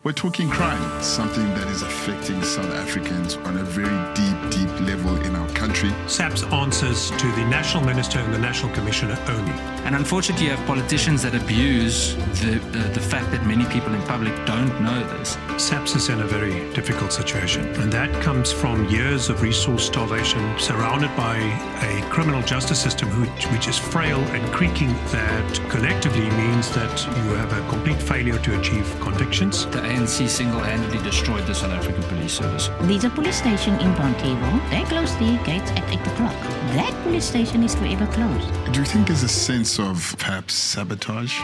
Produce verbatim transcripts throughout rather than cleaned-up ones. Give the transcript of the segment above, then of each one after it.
We're talking crime, something that is affecting South Africans on a very deep, deep level in our country. SAPS answers to the National Minister and the National Commissioner only. And unfortunately, you have politicians that abuse the, uh, the fact that many people in public don't know this. SAPS is in a very difficult situation, and that comes from years of resource starvation, surrounded by a criminal justice system which, which is frail and creaking, that collectively means that you have a complete failure to achieve convictions. The A N C single-handedly destroyed the South African Police Service. There's a police station in Bonteheuwel. They close their gates at eight o'clock. That police station is forever closed. Do you think there's a sense of perhaps sabotage?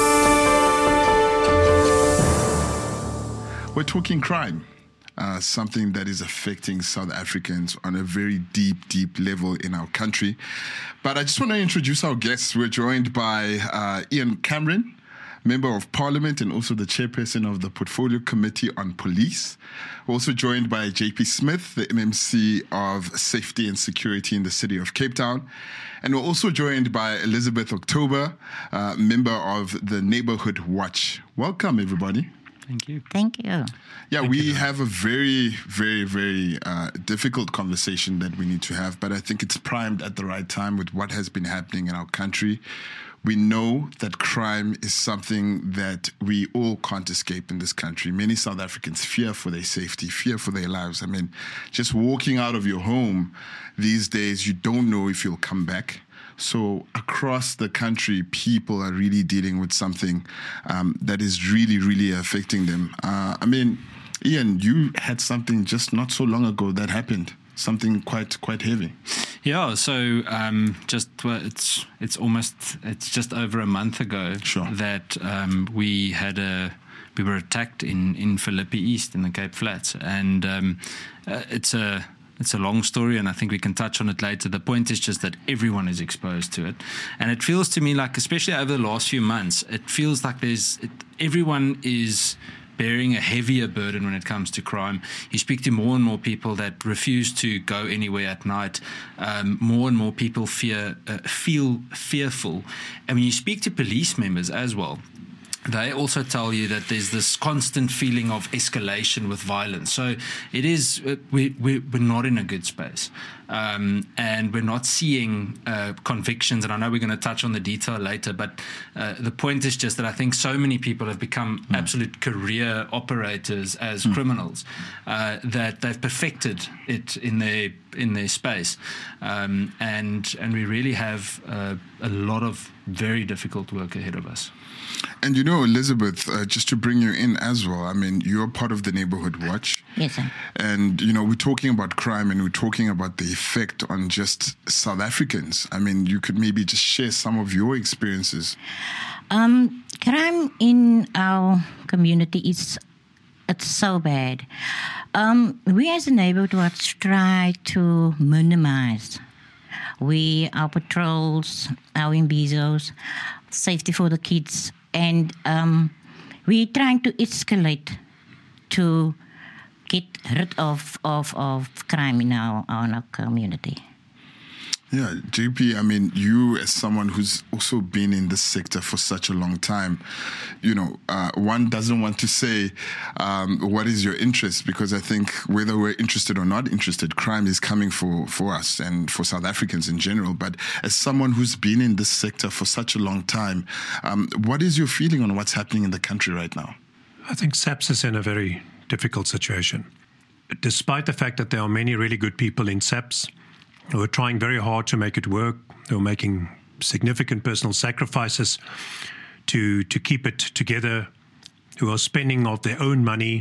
We're talking crime, uh, something that is affecting South Africans on a very deep, deep level in our country. But I just want to introduce our guests. We're joined by uh, Ian Cameron, Member of Parliament and also the Chairperson of the Portfolio Committee on Police. We're also joined by J P Smith, the M M C of Safety and Security in the City of Cape Town. And we're also joined by Elizabeth October, uh, Member of the Neighbourhood Watch. Welcome, everybody. Thank you. Thank you. Yeah, Thank we you. have a very, very, very uh, difficult conversation that we need to have, but I think it's primed at the right time with what has been happening in our country. We know that crime is something that we all can't escape in this country. Many South Africans fear for their safety, fear for their lives. I mean, just walking out of your home these days, you don't know if you'll come back. So across the country, people are really dealing with something um, that is really, really affecting them. Uh, I mean, Ian, you had something just not so long ago that happened. Something quite quite heavy. Yeah, so um, just well, it's it's almost it's just over a month ago Sure. that um, we had a we were attacked in in Philippi East in the Cape Flats, and um, uh, it's a it's a long story, and I think we can touch on it later. The point is just that everyone is exposed to it, and it feels to me like, especially over the last few months, it feels like there's it, everyone is bearing a heavier burden when it comes to crime. You speak to more and more people that refuse to go anywhere at night. Um, more and more people fear, uh, feel fearful. And when you speak to police members as well, they also tell you that there's this constant feeling of escalation with violence. So it is, uh, we, we, we're not in a good space. Um, and we're not seeing uh, convictions. And I know we're going to touch on the detail later, but uh, the point is just that I think so many people have become mm. absolute career operators as mm. criminals uh, that they've perfected it in their in their space. Um, and, and we really have uh, a lot of very difficult work ahead of us. And you know, Elizabeth, uh, just to bring you in as well, I mean, you're part of the Neighbourhood Watch. Yes, sir. And, you know, we're talking about crime and we're talking about the effect on just South Africans. I mean, you could maybe just share some of your experiences. Um, crime in our community is it's so bad. Um, we as a Neighbourhood Watch try to minimize. We, our patrols, our imbizos, safety for the kids, and um, we're trying to escalate to get rid of, of, of crime in our, in our community. Yeah, J P, I mean, you as someone who's also been in this sector for such a long time, you know, uh, one doesn't want to say um, what is your interest, because I think whether we're interested or not interested, crime is coming for, for us and for South Africans in general. But as someone who's been in this sector for such a long time, um, what is your feeling on what's happening in the country right now? I think SAPS is in a very difficult situation. Despite the fact that there are many really good people in SAPS who are trying very hard to make it work, who are making significant personal sacrifices to to keep it together, who are spending of their own money,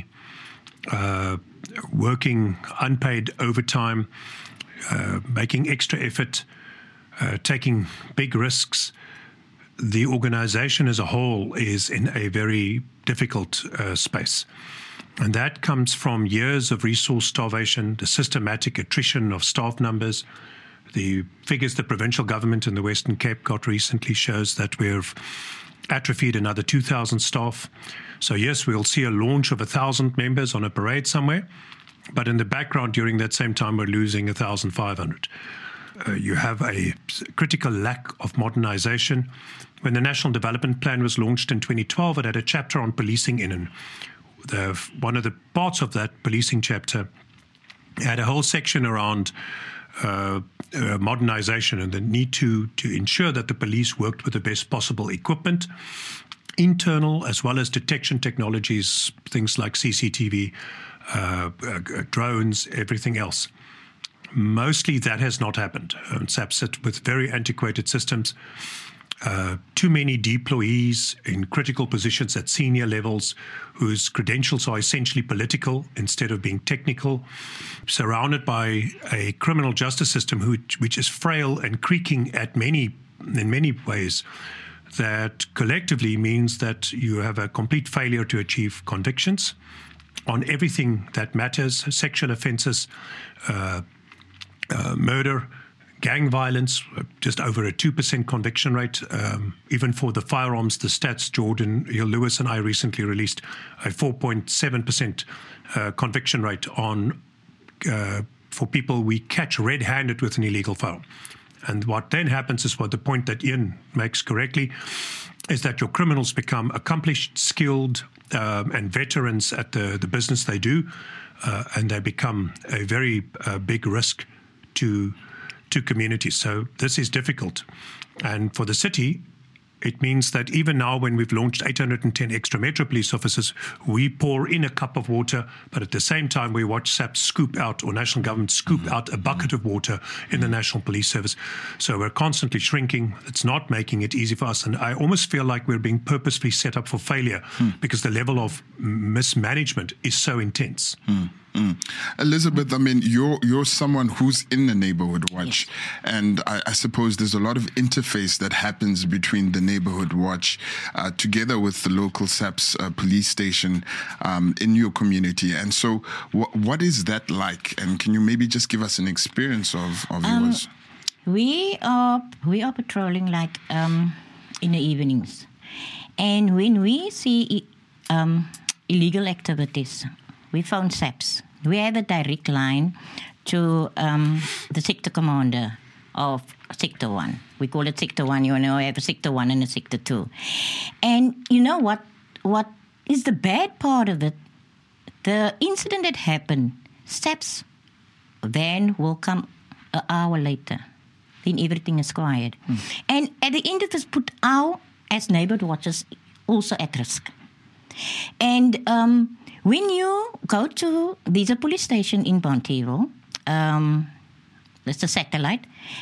uh, working unpaid overtime, uh, making extra effort, uh, taking big risks. The organization as a whole is in a very difficult uh, space. And that comes from years of resource starvation, the systematic attrition of staff numbers. The figures the provincial government in the Western Cape got recently shows that we've atrophied another two thousand staff. So yes, we'll see a launch of one thousand members on a parade somewhere, but in the background during that same time, we're losing one thousand five hundred. Uh, you have a critical lack of modernization. When the National Development Plan was launched in twenty twelve, it had a chapter on policing in the, one of the parts of that policing chapter had a whole section around uh, uh, modernization and the need to, to ensure that the police worked with the best possible equipment, internal as well as detection technologies, things like C C T V, uh, uh, drones, everything else. Mostly that has not happened. Um, S A P sit with very antiquated systems, uh, too many deployees in critical positions at senior levels whose credentials are essentially political instead of being technical, surrounded by a criminal justice system which, which is frail and creaking at many, in many ways. That collectively means that you have a complete failure to achieve convictions on everything that matters, sexual offences, uh, uh, murder, gang violence, just over a two percent conviction rate. Um, even for the firearms, the stats, Jordan Hill Lewis and I recently released a four point seven percent uh, conviction rate on uh, for people we catch red-handed with an illegal firearm. And what then happens is what the point that Ian makes correctly is that your criminals become accomplished, skilled, um, and veterans at the, the business they do, uh, and they become a very uh, big risk to to communities. So this is difficult. And for the city, it means that even now when we've launched eight hundred ten extra Metro Police officers, we pour in a cup of water, but at the same time we watch S A P scoop out, or national government scoop mm-hmm. out a bucket of water in the National Police Service. So we're constantly shrinking. It's not making it easy for us. And I almost feel like we're being purposefully set up for failure mm. because the level of mismanagement is so intense. Mm. Mm. Elizabeth, I mean, you're you're someone who's in the Neighborhood Watch, yes. and I, I suppose there's a lot of interface that happens between the Neighborhood Watch uh, together with the local S A P's uh, police station um, in your community. And so wh- what is that like? And can you maybe just give us an experience of, of um, yours? We are, we are patrolling like um, in the evenings. And when we see um, illegal activities, we phone S A Ps. We have a direct line to um, the sector commander of Sector one. We call it Sector one. You know, we have a Sector one and a Sector two. And you know what? What is the bad part of it? The incident that happened, S A Ps van will come an hour later. Then everything is quiet. Mm. And at the end of this, put our, as neighborhood watchers, also at risk. And um, when you go to, there's a police station in Bonteheuwel, um, there's a satellite,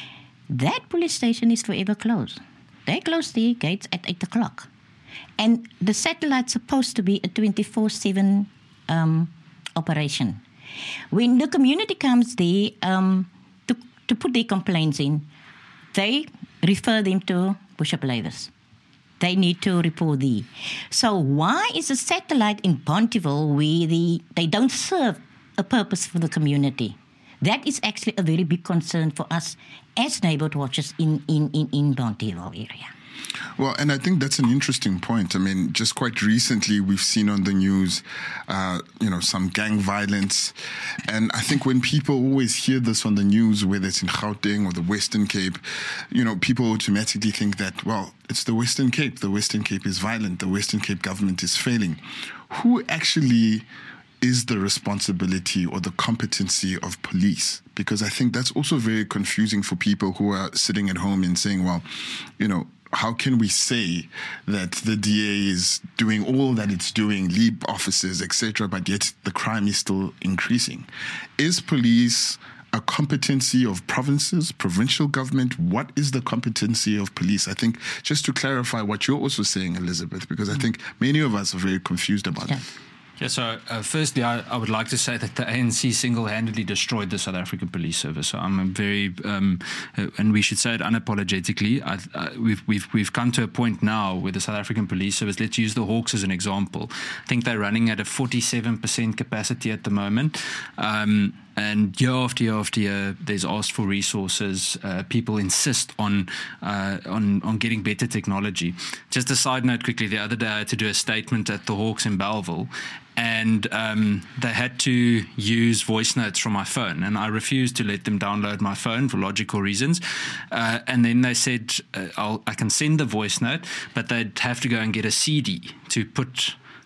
that police station is forever closed. They close their gates at eight o'clock. And the satellite's supposed to be a twenty-four seven um, operation. When the community comes there um, to, to put their complaints in, they refer them to Bishop Lavis. They need to report there. So why is a satellite in Bonteheuwel where the, they don't serve a purpose for the community? That is actually a very big concern for us as neighborhood watchers in, in, in, in Bonteheuwel area. Well, and I think that's an interesting point. I mean, just quite recently, we've seen on the news, uh, you know, some gang violence. And I think when people always hear this on the news, whether it's in Gauteng or the Western Cape, you know, people automatically think that, well, it's the Western Cape. The Western Cape is violent. The Western Cape government is failing. Who actually is the responsibility or the competency of police? Because I think that's also very confusing for people who are sitting at home and saying, well, you know, how can we say that the D A is doing all that it's doing, lead officers, et cetera, but yet the crime is still increasing? Is police a competency of provinces, provincial government? What is the competency of police? I think just to clarify what you're also saying, Elizabeth, because I think many of us are very confused about yeah. it. Yeah, so uh, firstly, I, I would like to say that the A N C single-handedly destroyed the South African Police Service. So I'm very, um, uh, and we should say it unapologetically. I, uh, we've we've we've come to a point now where the South African Police Service. Let's use the Hawks as an example. I think they're running at a forty-seven percent capacity at the moment. Um, And year after year after year, there's asked for resources. Uh, people insist on uh, on on getting better technology. Just a side note quickly, the other day I had to do a statement at the Hawks in Bellville, and um, they had to use voice notes from my phone, and I refused to let them download my phone for logical reasons. Uh, and then they said, uh, I'll, I can send the voice note, but they'd have to go and get a C D to put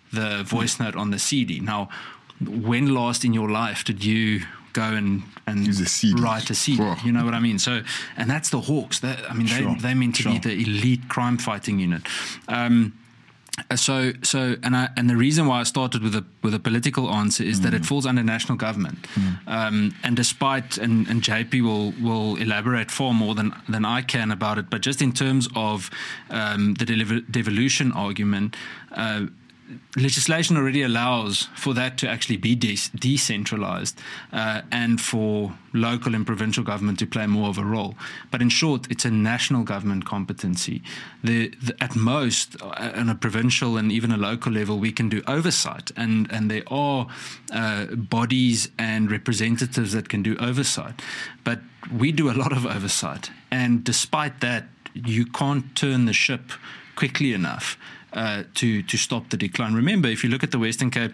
the voice note on the C D. Now, when last in your life did you go and, and Use a C D. write a C D? Sure. You know what I mean? So, and that's the Hawks. They, I mean, Sure. they, they're meant to Sure. be the elite crime fighting unit. Um, So, so, and I, and the reason why I started with a with a political answer is mm. that it falls under national government, mm. um, and despite and, and J P will will elaborate far more than than I can about it, but just in terms of um, the devolution argument. Uh, Legislation already allows for that to actually be de- decentralized uh, and for local and provincial government to play more of a role. But in short, it's a national government competency. The, the, at most, uh, on a provincial and even a local level, we can do oversight. And, and there are uh, bodies and representatives that can do oversight. But we do a lot of oversight. And despite that, you can't turn the ship quickly enough Uh, to to stop the decline. Remember, if you look at the Western Cape,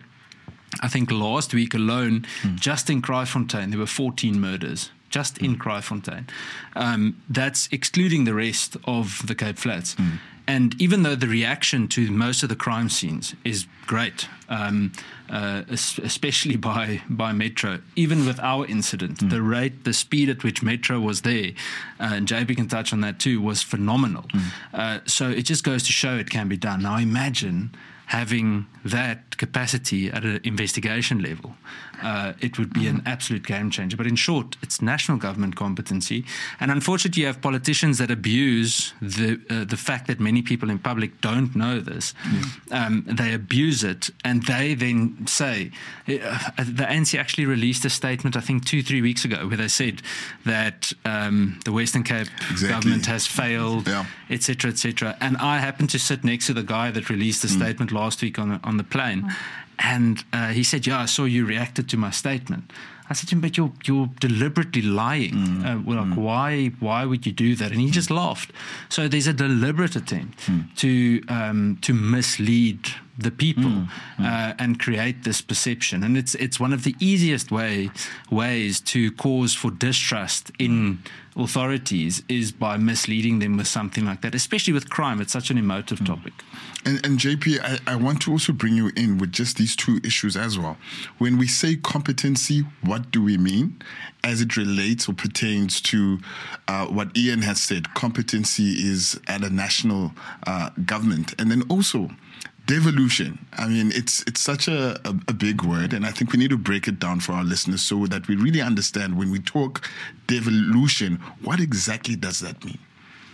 I think last week alone, mm. just in Kraaifontein, there were fourteen murders. Just mm. in Kraaifontein. Um, that's excluding the rest of the Cape Flats. Mm. And even though the reaction to most of the crime scenes is great, um, uh, especially by, by Metro, even with our incident, mm. the rate, the speed at which Metro was there, uh, and J P can touch on that too, was phenomenal. Mm. Uh, so it just goes to show it can be done. Now imagine having that capacity at an investigation level. Uh, it would be an absolute game changer. But in short, it's national government competency. And unfortunately, you have politicians that abuse the uh, the fact that many people in public don't know this. Yeah. Um, they abuse it, and they then say, uh, the A N C actually released a statement, I think, two, three weeks ago, where they said that um, the Western Cape exactly. government has failed, yeah. et cetera, et cetera. And I happened to sit next to the guy that released the mm. statement last week on the, on the plane. Oh. And uh, he said, yeah, I saw you reacted to my statement. I said to him, but you're, you're deliberately lying. Mm. Uh, well, like, mm. why, why would you do that? And he just laughed. So there's a deliberate attempt mm. to, um, to mislead the people mm. uh, and create this perception. And it's, it's one of the easiest way, ways to cause for distrust in authorities is by misleading them with something like that, especially with crime. It's such an emotive mm. topic. And, and J P, I, I want to also bring you in with just these two issues as well. When we say competency, what do we mean as it relates or pertains to uh, what Ian has said? Competency is at a national uh, government. And then also devolution. I mean, it's it's such a, a, a big word, and I think we need to break it down for our listeners so that we really understand when we talk devolution, what exactly does that mean?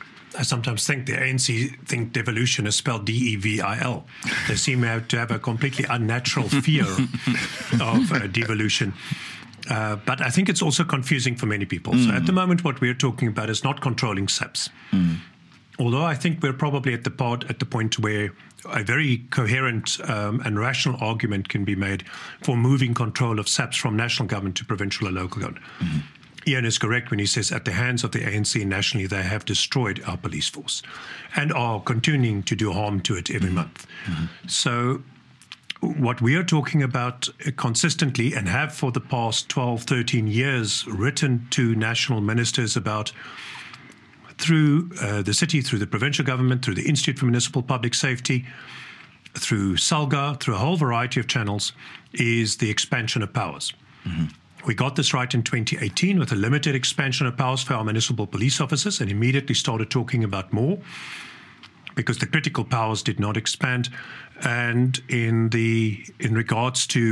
I sometimes think the A N C think devolution is spelled D E V I L. They seem to have a completely unnatural fear of uh, devolution. Uh, but I think it's also confusing for many people. Mm. So at the moment, what we're talking about is not controlling S A Ps. Mm. Although I think we're probably at the part, at the point where a very coherent um, and rational argument can be made for moving control of S A Ps from national government to provincial or local government. Mm-hmm. Ian is correct when he says at the hands of the A N C nationally, they have destroyed our police force and are continuing to do harm to it every mm-hmm. month. Mm-hmm. So what we are talking about consistently and have for the past twelve, thirteen years written to national ministers about through uh, the city, through the provincial government, through the Institute for Municipal Public Safety, through SALGA, through a whole variety of channels, is the expansion of powers. Mm-hmm. We got this right in twenty eighteen with a limited expansion of powers for our municipal police officers and immediately started talking about more because the critical powers did not expand. And in the in regards to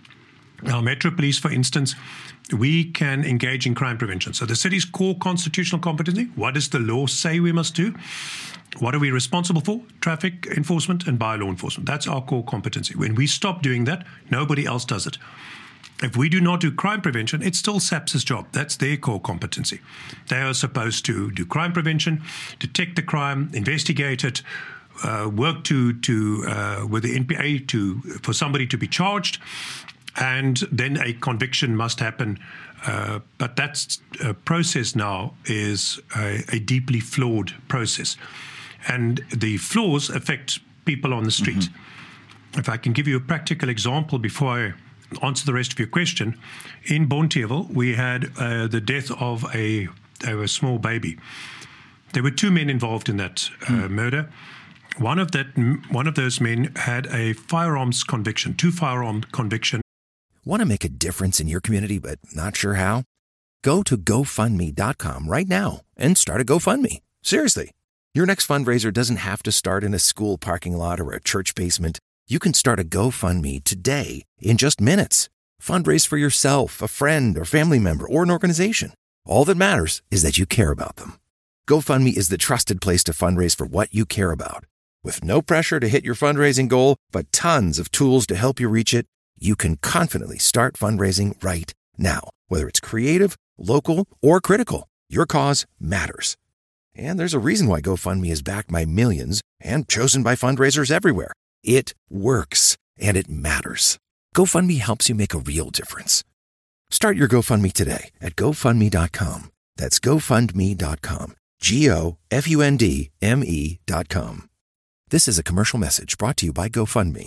our Metro Police, for instance, we can engage in crime prevention. So the city's core constitutional competency, what does the law say we must do? What are we responsible for? Traffic enforcement and bylaw enforcement. That's our core competency. When we stop doing that, nobody else does it. If we do not do crime prevention, it's still S A P's job. That's their core competency. They are supposed to do crime prevention, detect the crime, investigate it, uh, work to to uh, with the N P A to for somebody to be charged, and then a conviction must happen. Uh, but that uh, process now is a, a deeply flawed process, and the flaws affect people on the street. Mm-hmm. If I can give you a practical example before I answer the rest of your question, in Bonteheuwel, we had uh, the death of a, of a small baby. There were two men involved in that uh, mm. murder. One of that, one of those men had a firearms conviction, two firearm conviction. Want to make a difference in your community but not sure how? Go to GoFundMe dot com right now and start a GoFundMe. Seriously. Your next fundraiser doesn't have to start in a school parking lot or a church basement. You can start a GoFundMe today in just minutes. Fundraise for yourself, a friend, or family member, or an organization. All that matters is that you care about them. GoFundMe is the trusted place to fundraise for what you care about. With no pressure to hit your fundraising goal, but tons of tools to help you reach it, you can confidently start fundraising right now. Whether it's creative, local, or critical, your cause matters. And there's a reason why GoFundMe is backed by millions and chosen by fundraisers everywhere. It works, and it matters. GoFundMe helps you make a real difference. Start your GoFundMe today at GoFundMe dot com. That's GoFundMe dot com. G O F U N D M E dot com. This is a commercial message brought to you by GoFundMe.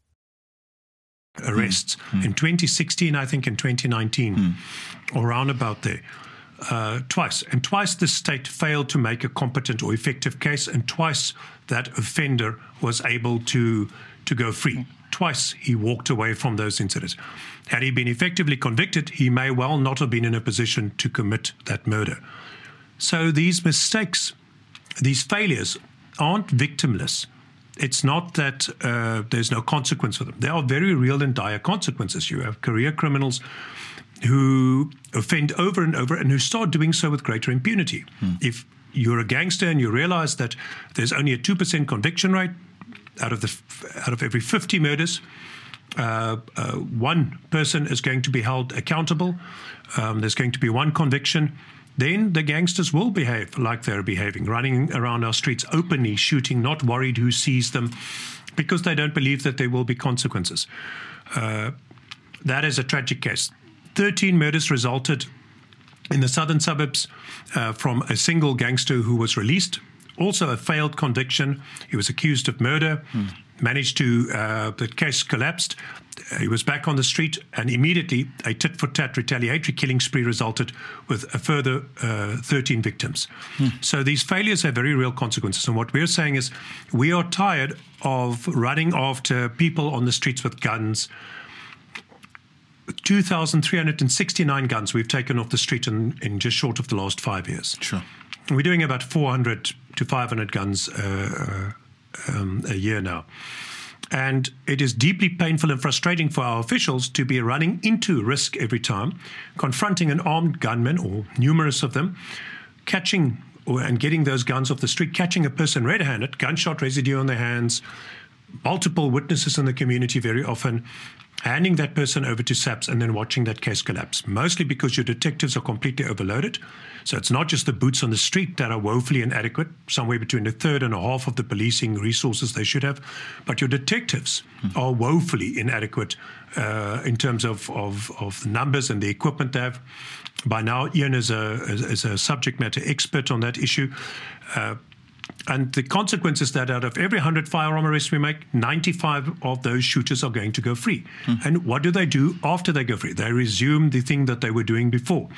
Arrests mm. in twenty sixteen, I think in twenty nineteen, mm. or around about there, uh, twice. And twice the state failed to make a competent or effective case, and twice that offender was able to, to go free. Mm. Twice he walked away from those incidents. Had he been effectively convicted, he may well not have been in a position to commit that murder. So these mistakes, these failures aren't victimless. It's not that uh, there's no consequence for them. There are very real and dire consequences. You have career criminals who offend over and over and who start doing so with greater impunity. Hmm. If you're a gangster and you realize that there's only a two percent conviction rate out of the out of every fifty murders, uh, uh, one person is going to be held accountable. Um, there's going to be one conviction. Then the gangsters will behave like they're behaving, running around our streets openly, shooting, not worried who sees them, because they don't believe that there will be consequences. Uh, that is a tragic case. thirteen murders resulted in the southern suburbs uh, from a single gangster who was released. Also a failed conviction. He was accused of murder, mm. managed to, uh, the case collapsed. He was back on the street, and immediately a tit-for-tat retaliatory killing spree resulted with a further uh, thirteen victims. Hmm. So these failures have very real consequences. And what we're saying is we are tired of running after people on the streets with guns. two thousand three hundred sixty-nine guns we've taken off the street in, in just short of the last five years. Sure. We're doing about four hundred to five hundred guns uh, um, a year now. And it is deeply painful and frustrating for our officials to be running into risk every time, confronting an armed gunman or numerous of them, catching or, and getting those guns off the street, catching a person red-handed, gunshot residue on their hands, multiple witnesses in the community very often, handing that person over to SAPS and then watching that case collapse, mostly because your detectives are completely overloaded. So it's not just the boots on the street that are woefully inadequate, somewhere between a third and a half of the policing resources they should have, but your detectives mm-hmm. are woefully inadequate uh, in terms of, of, of the numbers and the equipment they have. By now, Ian is a, is a subject matter expert on that issue. Uh, And the consequence is that out of every one hundred firearm arrests we make, ninety-five of those shooters are going to go free. Mm. And what do they do after they go free? They resume the thing that they were doing before.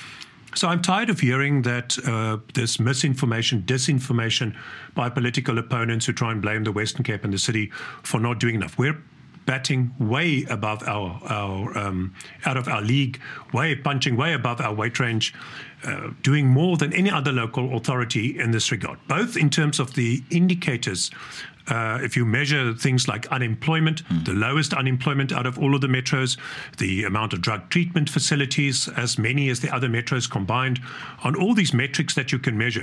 So I'm tired of hearing that uh, this misinformation, disinformation by political opponents who try and blame the Western Cape and the city for not doing enough. We're batting way above our, our um, out of our league, way punching way above our weight range, uh, doing more than any other local authority in this regard, both in terms of the indicators. Uh, if you measure things like unemployment, mm. the lowest unemployment out of all of the metros, the amount of drug treatment facilities, as many as the other metros combined, on all these metrics that you can measure,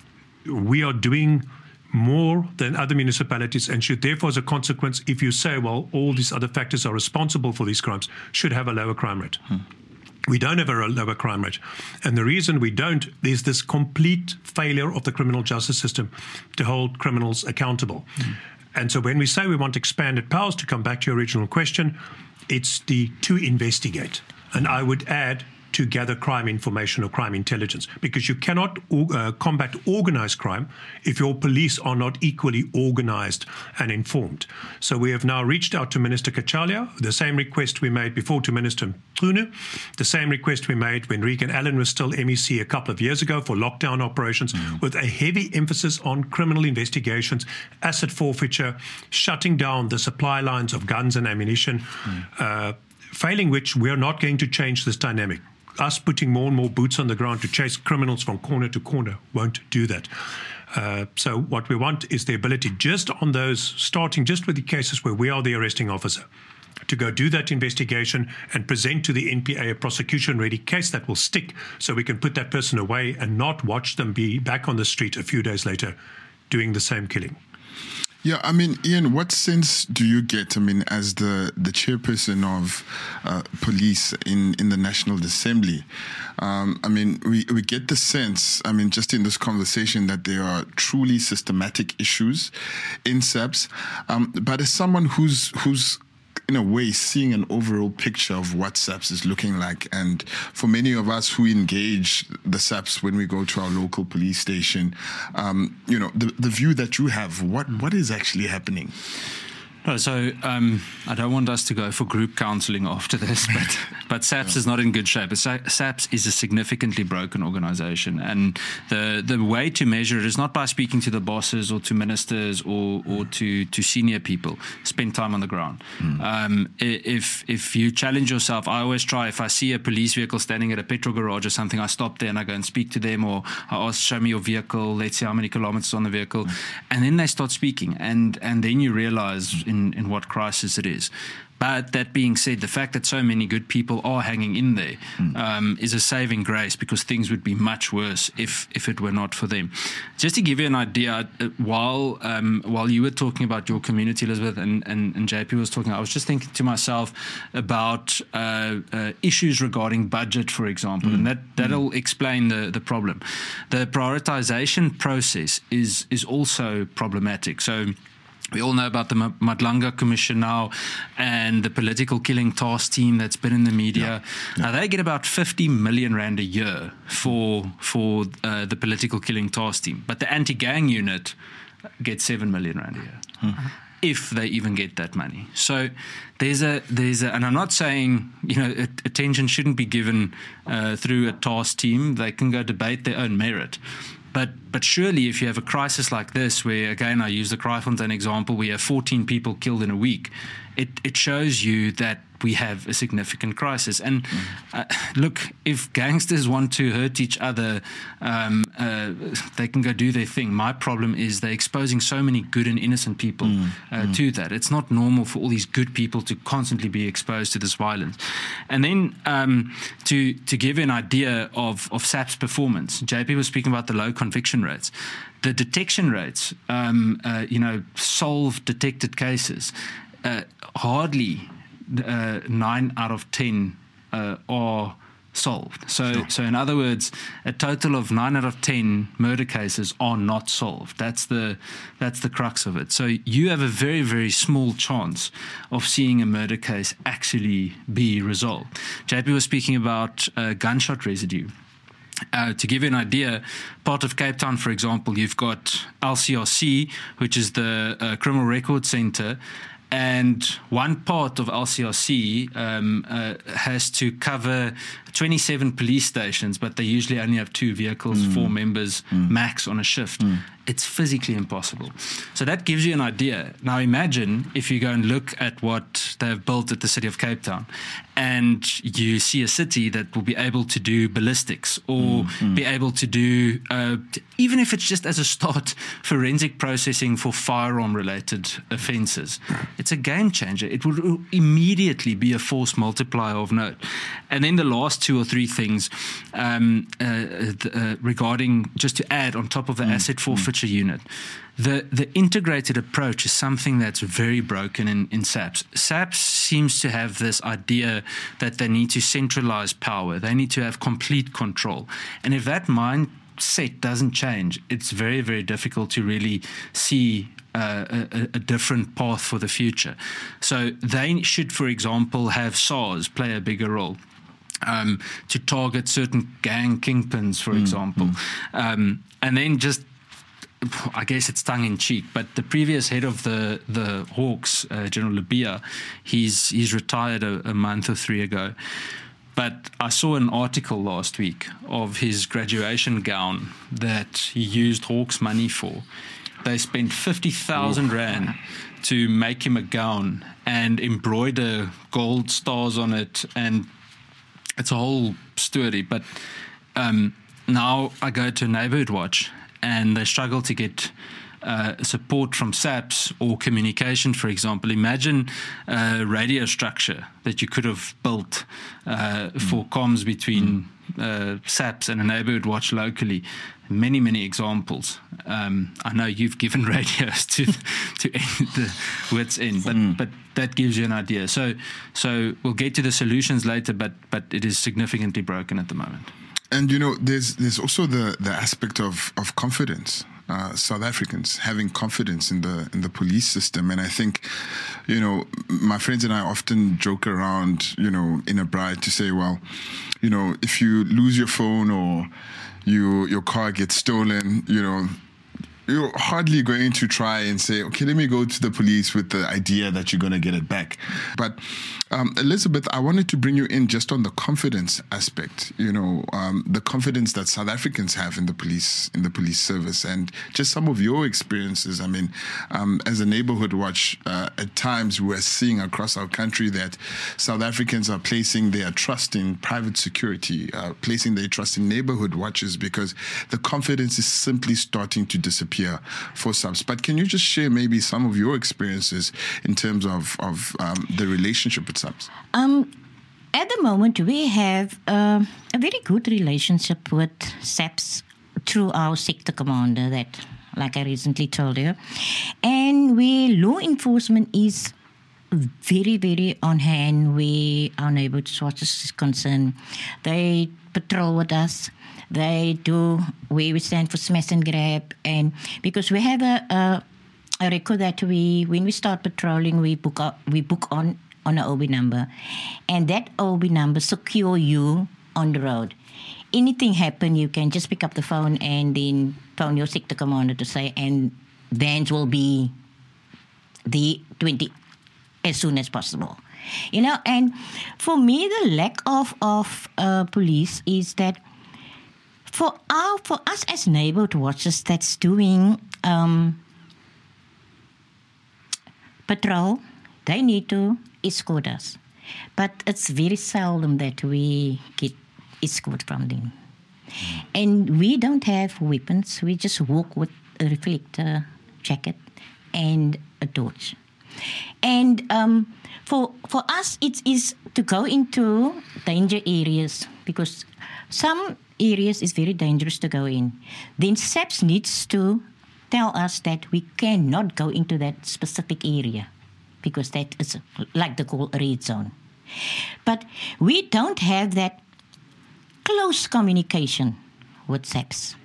we are doing more than other municipalities, and should therefore, as a consequence, if you say, well, all these other factors are responsible for these crimes, should have a lower crime rate. Hmm. We don't have a lower crime rate. And the reason we don't is this complete failure of the criminal justice system to hold criminals accountable. Hmm. And so when we say we want expanded powers, to come back to your original question, it's the to investigate. And I would add to gather crime information or crime intelligence, because you cannot uh, combat organized crime if your police are not equally organized and informed. So we have now reached out to Minister Kachalia, the same request we made before to Minister Mchunu, the same request we made when Regan Allen was still M E C a couple of years ago for lockdown operations, mm. with a heavy emphasis on criminal investigations, asset forfeiture, shutting down the supply lines of guns and ammunition, mm. uh, failing which we are not going to change this dynamic. Us putting more and more boots on the ground to chase criminals from corner to corner won't do that. Uh, so what we want is the ability just on those, starting just with the cases where we are the arresting officer, to go do that investigation and present to the N P A a prosecution-ready case that will stick, so we can put that person away and not watch them be back on the street a few days later doing the same killing. Yeah, I mean, Ian, what sense do you get, I mean, as the, the chairperson of uh, police in, in the National Assembly? Um, I mean, we, we get the sense, I mean, just in this conversation, that there are truly systematic issues in SAPS. Um, but as someone who's who's in a way seeing an overall picture of what SAPS is looking like, and for many of us who engage the SAPS when we go to our local police station, um, you know, the, the view that you have, what what is actually happening? No, so um, I don't want us to go for group counselling after this, but but SAPS yeah. is not in good shape. SAPS is a significantly broken organisation, and the the way to measure it is not by speaking to the bosses or to ministers or or to, to senior people. Spend time on the ground. Mm. Um, if if you challenge yourself, I always try. If I see a police vehicle standing at a petrol garage or something, I stop there and I go and speak to them, or I ask, show me your vehicle. Let's see how many kilometres on the vehicle, mm. and then they start speaking, and and then you realise. In In, in what crisis it is. But that being said, the fact that so many good people are hanging in there mm. um, is a saving grace, because things would be much worse if if it were not for them. Just to give you an idea, uh, while um, while you were talking about your community, Elizabeth, and, and, and J P was talking, I was just thinking to myself about uh, uh, issues regarding budget, for example, mm. and that, that'll mm. explain the, the problem. The prioritization process is is also problematic. So we all know about the Madlanga Commission now and the political killing task team that's been in the media. Yeah. Yeah. Now, they get about fifty million rand a year for for uh, the political killing task team. But the anti-gang unit gets seven million rand a year. Hmm. If they even get that money. So there's a, there's a, and I'm not saying, you know, attention shouldn't be given uh, through a task team. They can go debate their own merit. But but surely if you have a crisis like this, where, again, I use the Kraaifontein example, we have fourteen people killed in a week, it, it shows you that we have a significant crisis. And mm. uh, look, if gangsters want to hurt each other, um, uh, they can go do their thing. My problem is they're exposing so many good and innocent people mm. Uh, mm. to that. It's not normal for all these good people to constantly be exposed to this violence. And then um, to to give you an idea of, of SAP's performance, J P was speaking about the low conviction rates. The detection rates, um, uh, you know, solved detected cases, uh, hardly Uh, nine out of ten uh, are solved. So, sure. so in other words, a total of nine out of ten murder cases are not solved. That's the that's the crux of it. So you have a very very small chance of seeing a murder case actually be resolved. J P was speaking about uh, gunshot residue. Uh, to give you an idea, part of Cape Town, for example, you've got L C R C, which is the uh, Criminal Record Centre. And one part of L C R C um, uh, has to cover twenty-seven police stations, but they usually only have two vehicles, mm. four members mm. max on a shift. Mm. It's physically impossible. So that gives you an idea. Now imagine if you go and look at what they've built at the city of Cape Town, and you see a city that will be able to do ballistics, or mm. Mm. be able to do, uh, even if it's just as a start, forensic processing for firearm-related offences. It's a game changer. It will immediately be a force multiplier of note. And then the last two or three things um, uh, uh, regarding, just to add on top of the mm. asset forfeiture mm. unit, the the integrated approach is something that's very broken in, in SAPS. SAPS seems to have this idea that they need to centralize power. They need to have complete control. And if that mindset doesn't change, it's very, very difficult to really see Uh, a, a different path for the future. So they should, for example, have SARS play a bigger role. um, to target certain gang kingpins, for mm, example. Mm. Um, and then just, I guess it's tongue-in-cheek, but the previous head of the, the Hawks, uh, General Labia, he's, he's retired a, a month or three ago. But I saw an article last week of his graduation gown that he used Hawks money for. They spent fifty thousand rand to make him a gown and embroider gold stars on it, and it's a whole story. But um, now I go to Neighbourhood Watch, and they struggle to get uh, support from SAPS or communication, for example. Imagine a radio structure that you could have built uh, mm. for comms between uh, SAPS and a Neighbourhood Watch locally. Many, many examples. Um, I know you've given radios to to the wits end, but mm. but that gives you an idea. So so we'll get to the solutions later, but but it is significantly broken at the moment. And you know, there's there's also the, the aspect of, of confidence. Uh, South Africans having confidence in the in the police system, and I think, you know, my friends and I often joke around, you know, in a bride to say, well, you know, if you lose your phone or you your car gets stolen, you know, you're hardly going to try and say, okay, let me go to the police with the idea that you're going to get it back. But um, Elizabeth, I wanted to bring you in just on the confidence aspect, you know, um, the confidence that South Africans have in the police, in the police service, and just some of your experiences. I mean, um, as a Neighbourhood Watch, uh, at times we're seeing across our country that South Africans are placing their trust in private security, uh, placing their trust in neighbourhood watches, because the confidence is simply starting to disappear for subs. But can you just share maybe some of your experiences in terms of, of um, the relationship with subs? Um, at the moment, we have uh, a very good relationship with SAPS through our sector commander that, like I recently told you. And where law enforcement is very, very on hand where our neighbourhood watches is concerned. They patrol with us. They do where we stand for smash and grab, and because we have a, a, a record that we, when we start patrolling, we book up, we book on on an O B number, and that O B number secure you on the road. Anything happen, you can just pick up the phone and then phone your sector commander to say, and vans will be the twenty as soon as possible. You know, and for me, the lack of of uh, police is that. For our, for us as neighbourhood watchers that's doing um, patrol, they need to escort us. But it's very seldom that we get escort from them. And we don't have weapons. We just walk with a reflector jacket and a torch. And um, for for us, it is to go into danger areas because some areas is very dangerous to go in. Then SAPS needs to tell us that we cannot go into that specific area because that is like the call a red zone. But we don't have that close communication with SAPS.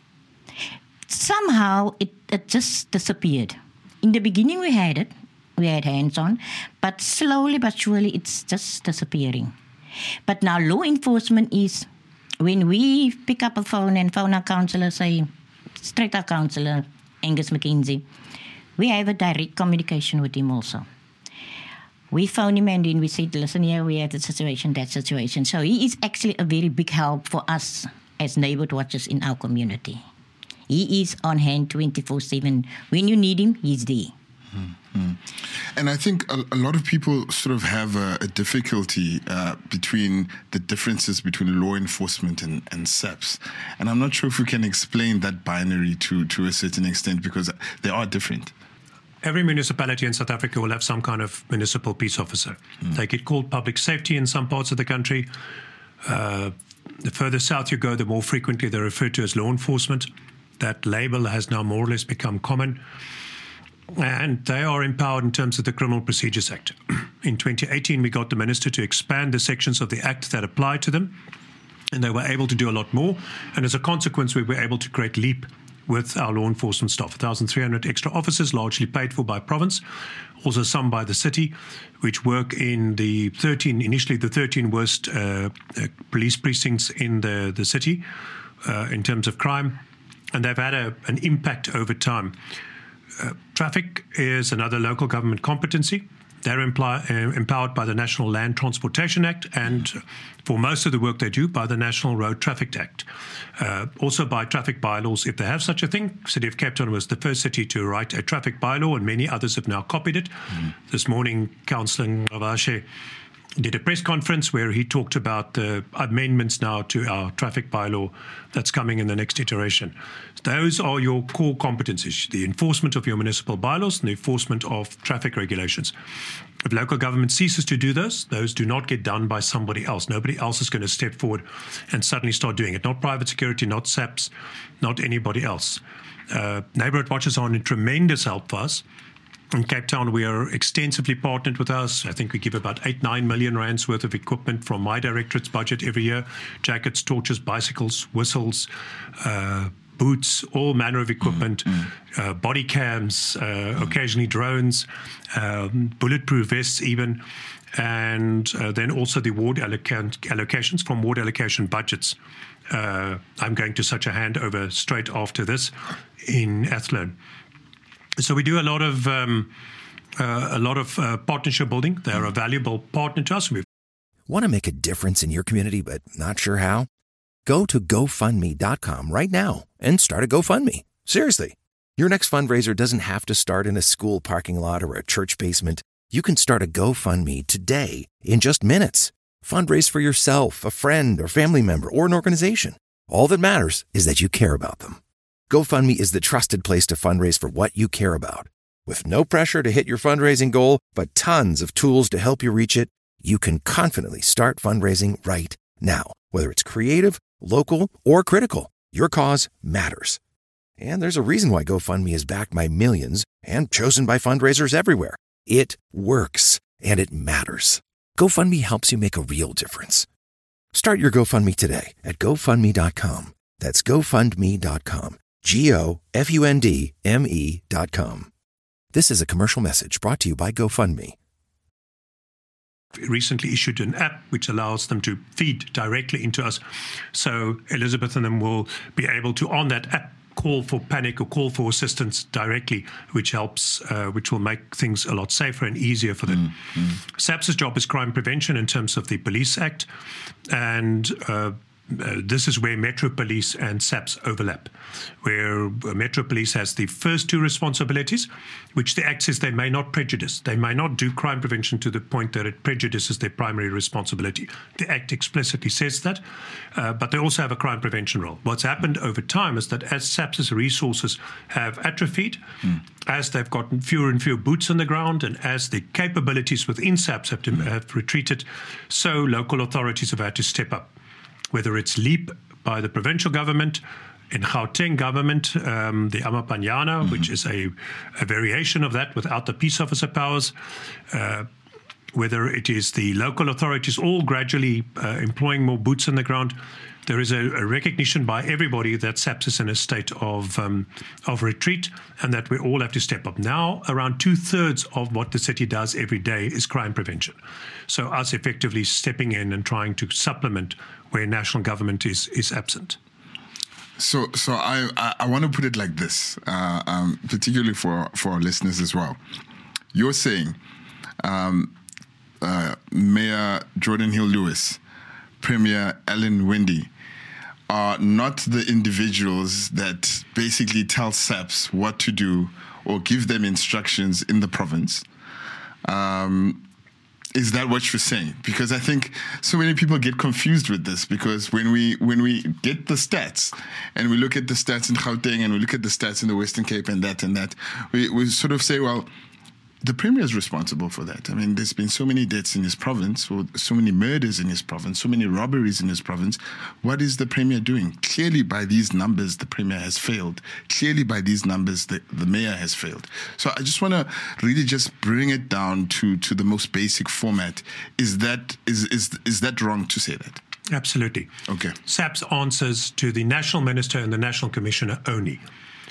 Somehow it, it just disappeared. In the beginning we had it, we had hands on, but slowly but surely it's just disappearing. But now law enforcement is when we pick up a phone and phone our counsellor, say, straight our counsellor, Angus McKenzie, we have a direct communication with him also. We phone him and then we said, listen here, we have the situation, that situation. So he is actually a very big help for us as neighbourhood watchers in our community. He is on hand twenty-four seven. When you need him, he's there. Mm-hmm. And I think a, a lot of people sort of have a, a difficulty uh, between the differences between law enforcement and, and SAPS. And I'm not sure if we can explain that binary to, to a certain extent because they are different. Every municipality in South Africa will have some kind of municipal peace officer. Mm. They get called public safety in some parts of the country. Uh, the further south you go, the more frequently they're referred to as law enforcement. That label has now more or less become common. And they are empowered in terms of the Criminal Procedures Act. In twenty eighteen, we got the Minister to expand the sections of the Act that apply to them, and they were able to do a lot more. And as a consequence, we were able to create LEAP, with our law enforcement staff. one thousand three hundred extra officers, largely paid for by province, also some by the city, which work in the thirteen, initially the thirteen worst uh, uh, police precincts in the, the city uh, in terms of crime. And they've had a, an impact over time. Uh, traffic is another local government competency. They're imply, uh, empowered by the National Land Transportation Act and for most of the work they do by the National Road Traffic Act. Uh, also by traffic bylaws, if they have such a thing. City of Cape Town was the first city to write a traffic bylaw and many others have now copied it. Mm. This morning, Councillor Ngqabashe did a press conference where he talked about the amendments now to our traffic bylaw that's coming in the next iteration. Those are your core competencies, the enforcement of your municipal bylaws and the enforcement of traffic regulations. If local government ceases to do those, those do not get done by somebody else. Nobody else is going to step forward and suddenly start doing it. Not private security, not SAPS, not anybody else. Uh, neighborhood watches are in tremendous help for us. In Cape Town, we are extensively partnered with us. I think we give about eight, nine million rands worth of equipment from my directorate's budget every year. Jackets, torches, bicycles, whistles, uh, boots, all manner of equipment, mm-hmm. uh, body cams, uh, mm-hmm. occasionally drones, um, bulletproof vests even, and uh, then also the ward alloc- allocations from ward allocation budgets. Uh, I'm going to such a handover straight after this in Athlone. So we do a lot of um, uh, a lot of uh, partnership building. They're a valuable partner to us. We've Want to make a difference in your community but not sure how? Go to go fund me dot com right now and start a GoFundMe. Seriously. Your next fundraiser doesn't have to start in a school parking lot or a church basement. You can start a GoFundMe today in just minutes. Fundraise for yourself, a friend, or family member, or an organization. All that matters is that you care about them. GoFundMe is the trusted place to fundraise for what you care about. With no pressure to hit your fundraising goal, but tons of tools to help you reach it, you can confidently start fundraising right now. Whether it's creative, local, or critical, your cause matters. And there's a reason why GoFundMe is backed by millions and chosen by fundraisers everywhere. It works, and it matters. GoFundMe helps you make a real difference. Start your GoFundMe today at go fund me dot com. That's go fund me dot com. G O F U N D M E dot com. This is a commercial message brought to you by GoFundMe. Recently issued an app which allows them to feed directly into us. So Elizabeth and them will be able to, on that app, call for panic or call for assistance directly, which helps, uh, which will make things a lot safer and easier for them. Mm-hmm. SAPS's job is crime prevention in terms of the Police Act, and uh, Uh, this is where Metro Police and SAPS overlap, where uh, Metro Police has the first two responsibilities, which the Act says they may not prejudice. They may not do crime prevention to the point that it prejudices their primary responsibility. The Act explicitly says that, uh, but they also have a crime prevention role. What's happened over time is that as SAPS's resources have atrophied, mm. as they've gotten fewer and fewer boots on the ground, and as the capabilities within SAPS have, to, mm. have retreated, so local authorities have had to step up. Whether it's LEAP by the provincial government, in Gauteng government, um, the Amapanyana, mm-hmm. which is a, a variation of that without the peace officer powers, uh, whether it is the local authorities all gradually uh, employing more boots on the ground, there is a, a recognition by everybody that SAPS is in a state of um, of retreat and that we all have to step up. Now, around two-thirds of what the city does every day is crime prevention. So us effectively stepping in and trying to supplement where national government is is absent. So, so I, I, I want to put it like this, uh, um, particularly for, for our listeners as well. You're saying um, uh, Mayor Jordan Hill-Lewis, Premier Alan Winde, are not the individuals that basically tell SAPS what to do or give them instructions in the province. Um, is that what you're saying? Because I think so many people get confused with this, because when we when we get the stats and we look at the stats in Gauteng and we look at the stats in the Western Cape and that and that, we, we sort of say, well, the Premier is responsible for that. I mean, there's been so many deaths in his province, or so many murders in his province, so many robberies in his province. What is the Premier doing? Clearly, by these numbers, the Premier has failed. Clearly, by these numbers, the, the Mayor has failed. So I just want to really just bring it down to, to the most basic format. Is that is, is is that wrong to say that? Absolutely. Okay. SAPS answers to the National Minister and the National Commissioner only.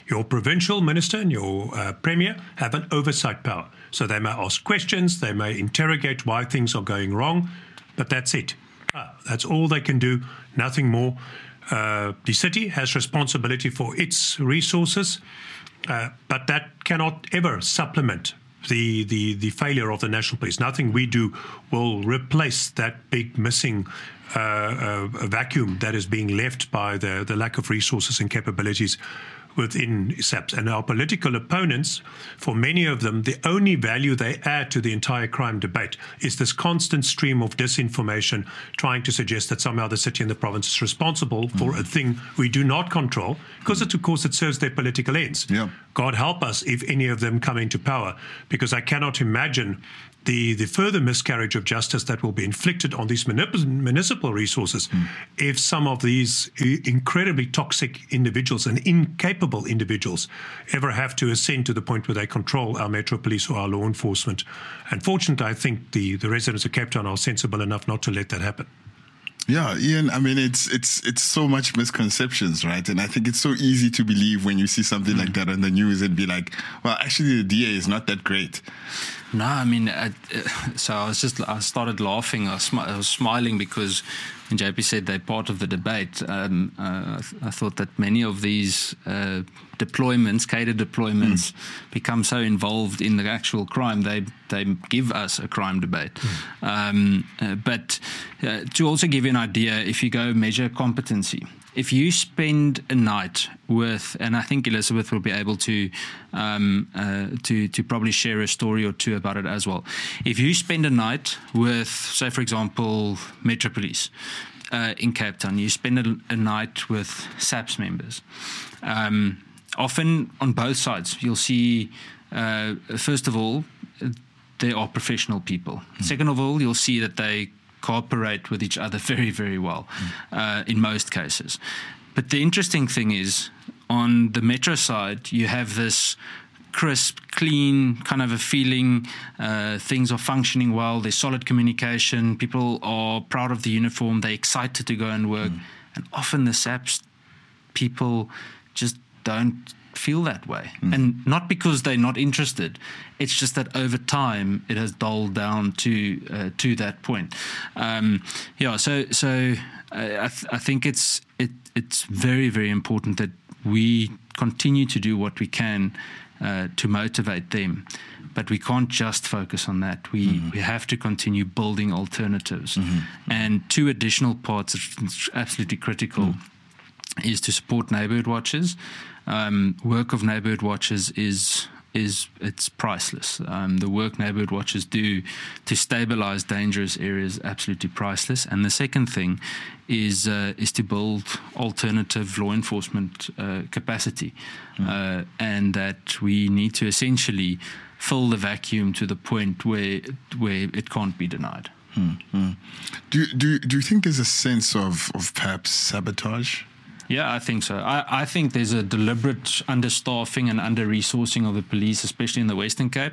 Your provincial minister and your uh, premier have an oversight power. So they may ask questions, they may interrogate why things are going wrong, but that's it. Uh, that's all they can do, nothing more. Uh, the city has responsibility for its resources, uh, but that cannot ever supplement the, the, the failure of the National Police. Nothing we do will replace that big missing uh, uh, vacuum that is being left by the, the lack of resources and capabilities within SAPS. And our political opponents, for many of them, the only value they add to the entire crime debate is this constant stream of disinformation trying to suggest that somehow the city and the province is responsible for mm. a thing we do not control, because it, of course it serves their political ends. Yeah. God help us if any of them come into power, because I cannot imagine the, the further miscarriage of justice that will be inflicted on these municipal resources mm. if some of these incredibly toxic individuals and incapable individuals ever have to ascend to the point where they control our Metro Police or our law enforcement. Unfortunately, I think the, the residents of Cape Town are sensible enough not to let that happen. Yeah, Ian, I mean, it's it's it's so much misconceptions, right? And I think it's so easy to believe when you see something mm. like that on the news and be like, well, actually, the D A is not that great. No, I mean, I, so I was just, I started laughing, I was, smi- I was smiling because when J P said they're part of the debate, um, uh, I, th- I thought that many of these uh, deployments, cater deployments, mm. become so involved in the actual crime, they they give us a crime debate. Mm. Um, uh, but uh, to also give you an idea, if you go measure competency, if you spend a night with, and I think Elizabeth will be able to um, uh, to to probably share a story or two about it as well. If you spend a night with, say, for example, Metro Police uh, in Cape Town, you spend a, a night with SAPS members. Um, often on both sides, you'll see, uh, first of all, they are professional people. Mm. Second of all, you'll see that they cooperate with each other very, very well mm. uh, in most cases. But the interesting thing is, on the Metro side, you have this crisp, clean kind of a feeling. Uh, things are functioning well. There's solid communication. People are proud of the uniform. They're excited to go and work. Mm. And often the SAPS people just don't feel that way. Mm. And not because they're not interested. It's just that over time it has dulled down to uh, to that point. Um, yeah, so so I, th- I think it's it it's very, very important that we continue to do what we can uh, to motivate them. But we can't just focus on that. We mm-hmm. we have to continue building alternatives. Mm-hmm. And two additional parts that's absolutely critical mm-hmm. is to support neighbourhood watches. Um, work of neighbourhood watches is is it's priceless. Um, the work neighbourhood watches do to stabilise dangerous areas absolutely priceless. And the second thing is uh, is to build alternative law enforcement uh, capacity, mm. uh, and that we need to essentially fill the vacuum to the point where where it can't be denied. Mm-hmm. Do do do you think there's a sense of of perhaps sabotage? Yeah, I think so. I, I think there's a deliberate understaffing and under-resourcing of the police, especially in the Western Cape.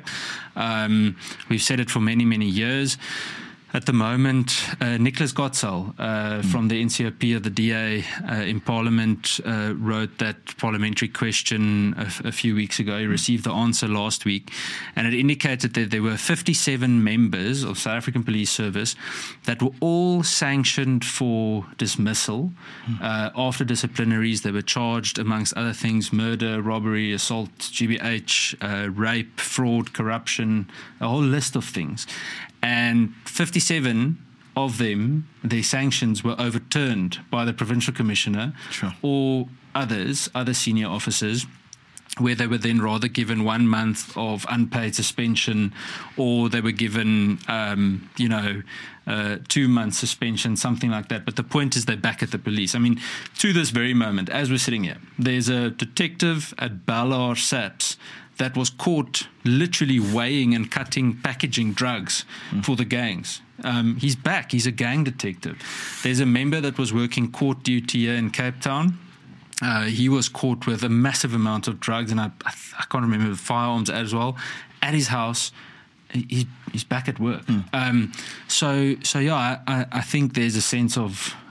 Um, we've said it for many, many years. At the moment, uh, Nicholas Gottsal uh, mm. from the N C O P of the D A uh, in Parliament uh, wrote that parliamentary question a, f- a few weeks ago. He received the answer last week, and it indicated that there were fifty-seven members of South African Police Service that were all sanctioned for dismissal mm. uh, after disciplinaries. They were charged, amongst other things, murder, robbery, assault, G B H, uh, rape, fraud, corruption, a whole list of things. And fifty-seven of them, their sanctions were overturned by the provincial commissioner sure. or others, other senior officers, where they were then rather given one month of unpaid suspension, or they were given, um, you know, uh, two months suspension, something like that. But the point is they're back at the police. I mean, to this very moment, as we're sitting here, there's a detective at Ballard SAPS that was caught literally weighing and cutting, packaging drugs mm. for the gangs. Um, he's back. He's a gang detective. There's a member that was working court duty here in Cape Town. Uh, he was caught with a massive amount of drugs, and I, I, I can't remember the firearms as well, at his house. He, he's back at work. Mm. Um, so, so yeah, I, I think there's a sense of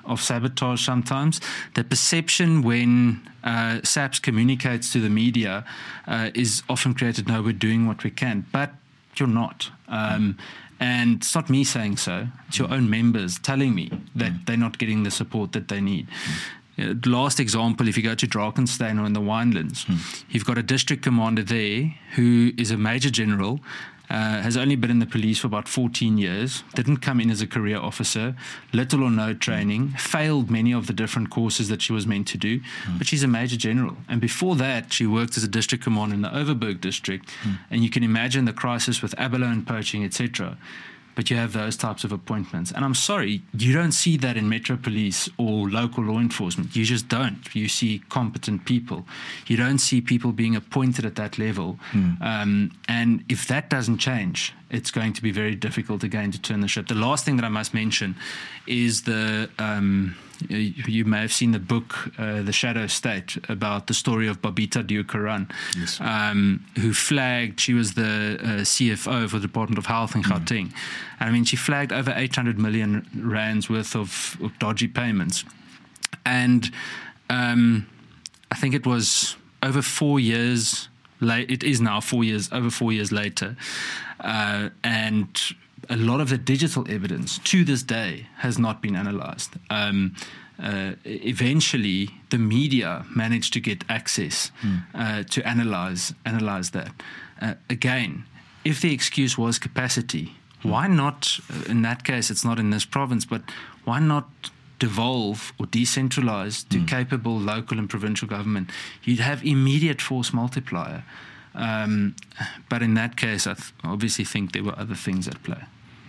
of sabotage sometimes. The perception when uh, SAPS communicates to the media uh, is often created, no, we're doing what we can, but you're not. Um, and it's not me saying so, it's your own members telling me that they're not getting the support that they need. Uh, last example, if you go to Drakenstein or in the Winelands, hmm. you've got a district commander there who is a major general, uh, has only been in the police for about fourteen years, didn't come in as a career officer, little or no training, failed many of the different courses that she was meant to do, hmm. but she's a major general. And before that, she worked as a district commander in the Overberg district, hmm. and you can imagine the crisis with abalone poaching, et cetera. But you have those types of appointments. And I'm sorry, you don't see that in Metro Police or local law enforcement. You just don't. You see competent people. You don't see people being appointed at that level. Mm. Um, and if that doesn't change, it's going to be very difficult again to turn the ship. The last thing that I must mention is the... Um, you may have seen the book, uh, The Shadow State, about the story of Babita Diukaran, yes. um, who flagged, she was the uh, C F O for the Department of Health in Gauteng. Mm. And I mean, she flagged over eight hundred million rands worth of, of dodgy payments. And um, I think it was over four years late, it is now four years, over four years later. Uh, and a lot of the digital evidence to this day has not been analyzed. Um, uh, eventually, the media managed to get access mm. uh, to analyze analyze that. Uh, again, if the excuse was capacity, mm. why not, in that case, it's not in this province, but why not devolve or decentralize to mm. capable local and provincial government? You'd have immediate force multiplier. Um, but in that case, I th- obviously think there were other things at play.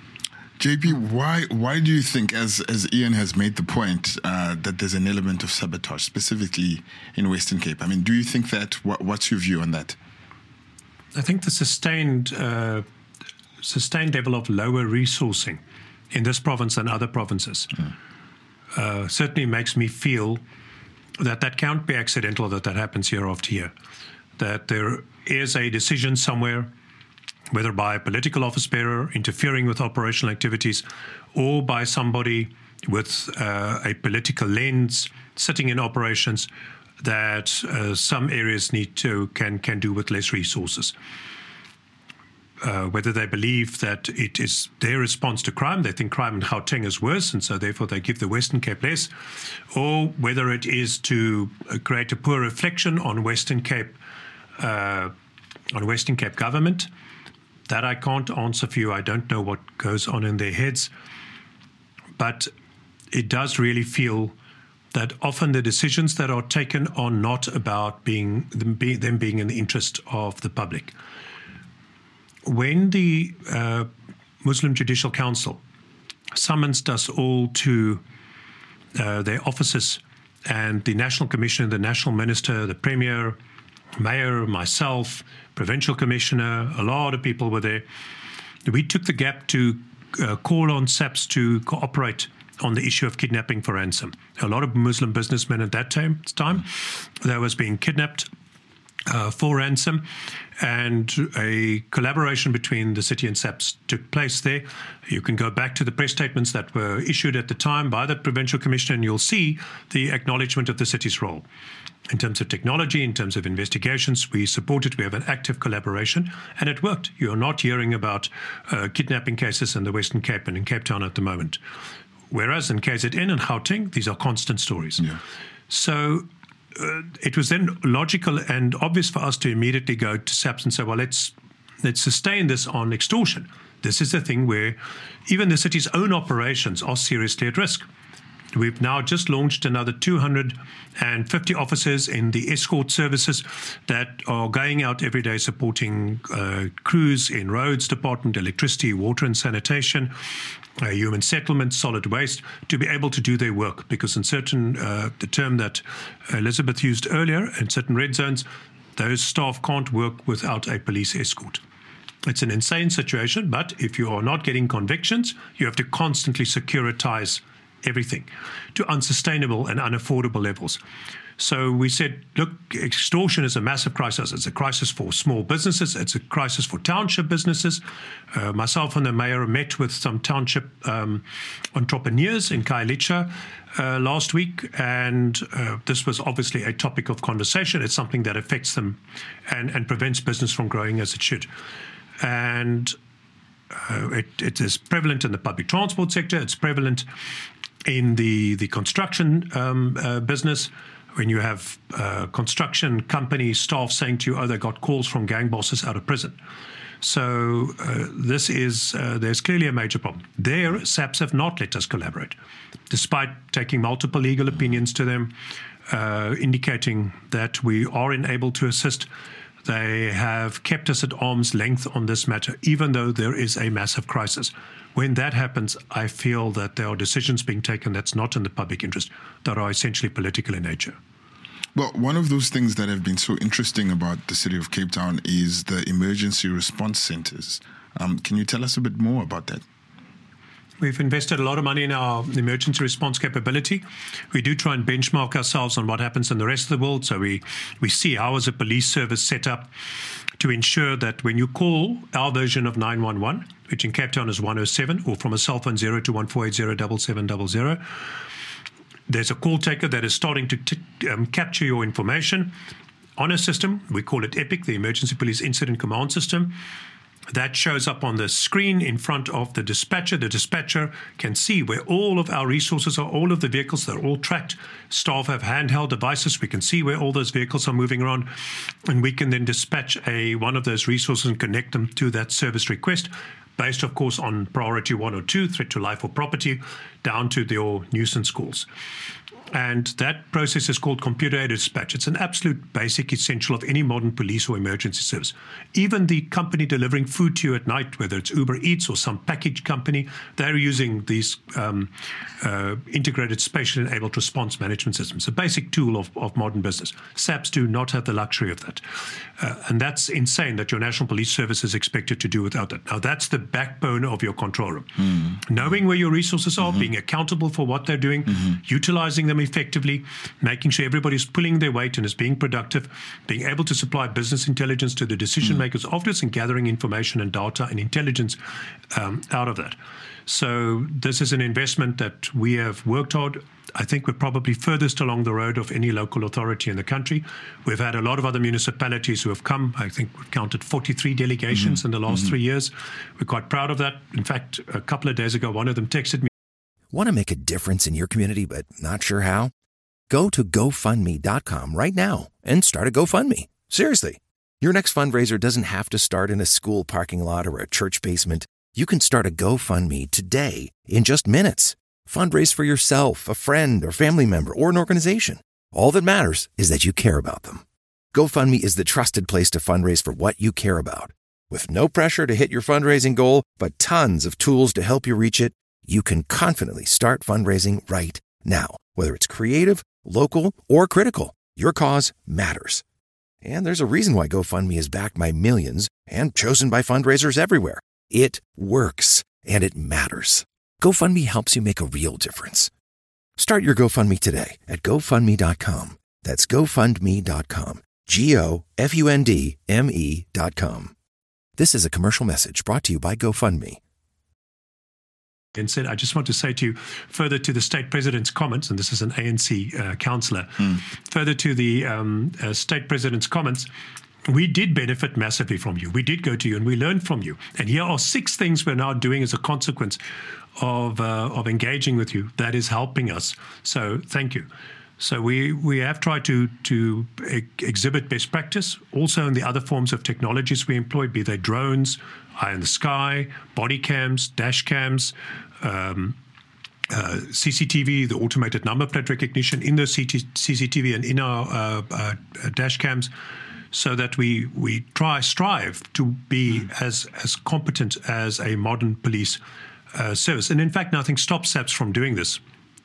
J P, why why do you think, as as Ian has made the point, uh, that there's an element of sabotage, specifically in Western Cape? I mean, do you think that? What, what's your view on that? I think the sustained uh, sustained level of lower resourcing in this province than other provinces mm. uh, certainly makes me feel that that can't be accidental, that that happens year after year, that there is a decision somewhere, whether by a political office bearer interfering with operational activities or by somebody with uh, a political lens sitting in operations, that uh, some areas need to can can do with less resources. Uh, whether they believe that it is their response to crime, they think crime in Gauteng is worse, and so therefore they give the Western Cape less, or whether it is to create a poor reflection on Western Cape, uh, on Western Cape government. That I can't answer for you. I don't know what goes on in their heads. But it does really feel that often the decisions that are taken are not about being them, be, them being in the interest of the public. When the uh, Muslim Judicial Council summoned us all to uh, their offices, and the National Commissioner, the National Minister, the Premier, Mayor, myself, Provincial Commissioner, a lot of people were there. We took the gap to uh, call on SAPS to cooperate on the issue of kidnapping for ransom. A lot of Muslim businessmen at that time, time that was being kidnapped uh, for ransom, and a collaboration between the city and SAPS took place there. You can go back to the press statements that were issued at the time by the Provincial Commissioner, and you'll see the acknowledgement of the city's role. In terms of technology, in terms of investigations, we support it. We have an active collaboration, and it worked. You're not hearing about uh, kidnapping cases in the Western Cape and in Cape Town at the moment. Whereas in K Z N and Gauteng, these are constant stories. Yeah. So uh, it was then logical and obvious for us to immediately go to SAPS and say, well, let's let's sustain this on extortion. This is a thing where even the city's own operations are seriously at risk. We've now just launched another two hundred fifty officers in the escort services that are going out every day supporting uh, crews in roads department, electricity, water and sanitation, uh, human settlement, solid waste, to be able to do their work. Because in certain, uh, the term that Elizabeth used earlier, in certain red zones, those staff can't work without a police escort. It's an insane situation, but if you are not getting convictions, you have to constantly securitize everything to unsustainable and unaffordable levels. So we said, look, extortion is a massive crisis. It's a crisis for small businesses. It's a crisis for township businesses. Uh, myself and the mayor met with some township um, entrepreneurs in Khayelitsha uh, last week, and uh, this was obviously a topic of conversation. It's something that affects them and, and prevents business from growing as it should. And uh, it, it is prevalent in the public transport sector. It's prevalent in the, the construction um, uh, business. When you have uh, construction company staff saying to you, oh, they got calls from gang bosses out of prison. So uh, this is, uh, there's clearly a major problem. There, S A P S have not let us collaborate, despite taking multiple legal opinions to them, uh, indicating that we are enabled to assist. They have kept us at arm's length on this matter, even though there is a massive crisis. When that happens, I feel that there are decisions being taken that's not in the public interest, that are essentially political in nature. Well, one of those things that have been so interesting about the city of Cape Town is the emergency response centers. Um, can you tell us a bit more about that? We've invested a lot of money in our emergency response capability. We do try and benchmark ourselves on what happens in the rest of the world. So we, we see how is a police service set up to ensure that when you call our version of nine one one, which in Cape Town is one oh seven, or from a cell phone zero to one four eight zero seven seven zero zero, there's a call taker that is starting to t- um, capture your information on a system. We call it EPIC, the Emergency Police Incident Command System. That shows up on the screen in front of the dispatcher. The dispatcher can see where all of our resources are, all of the vehicles, they're all tracked. Staff have handheld devices. We can see where all those vehicles are moving around, and we can then dispatch a one of those resources and connect them to that service request, based, of course, on priority one or two, threat to life or property, down to your nuisance calls. And that process is called computer-aided dispatch. It's an absolute basic essential of any modern police or emergency service. Even the company delivering food to you at night, whether it's Uber Eats or some package company, they're using these um, uh, integrated spatially enabled response management systems, a basic tool of, of modern business. S A P S do not have the luxury of that. Uh, and that's insane that your National Police Service is expected to do without that. Now, that's the backbone of your control room. Mm. Knowing where your resources are, mm-hmm. being accountable for what they're doing, mm-hmm. utilizing them effectively, making sure everybody's pulling their weight and is being productive, being able to supply business intelligence to the decision makers mm. afterwards, and gathering information and data and intelligence um, out of that. So this is an investment that we have worked hard. I think we're probably furthest along the road of any local authority in the country. We've had a lot of other municipalities who have come. I think we've counted forty-three delegations mm-hmm. in the last mm-hmm. three years. We're quite proud of that. In fact, a couple of days ago, one of them texted me. Want to make a difference in your community but not sure how? Go to go fund me dot com right now and start a GoFundMe. Seriously. Your next fundraiser doesn't have to start in a school parking lot or a church basement. You can start a GoFundMe today in just minutes. Fundraise for yourself, a friend, or family member, or an organization. All that matters is that you care about them. GoFundMe is the trusted place to fundraise for what you care about. With no pressure to hit your fundraising goal, but tons of tools to help you reach it, you can confidently start fundraising right now. Whether it's creative, local, or critical, your cause matters. And there's a reason why GoFundMe is backed by millions and chosen by fundraisers everywhere. It works, and it matters. GoFundMe helps you make a real difference. Start your GoFundMe today at go fund me dot com. That's go fund me dot com. G O F U N D M E dot com. This is a commercial message brought to you by GoFundMe. And said, I just want to say to you, further to the state president's comments, and this is an A N C uh, councillor, mm. further to the um, uh, state president's comments, we did benefit massively from you. We did go to you and we learned from you. And here are six things we're now doing as a consequence of uh, of engaging with you that is helping us. So thank you. So we, we have tried to to e- exhibit best practice also in the other forms of technologies we employ, be they drones, eye in the sky, body cams, dash cams, um, uh, C C T V, the automated number plate recognition in the C C T V and in our uh, uh, dash cams, so that we we try strive to be mm. as as competent as a modern police uh, service. And in fact, nothing stops S A P S from doing this.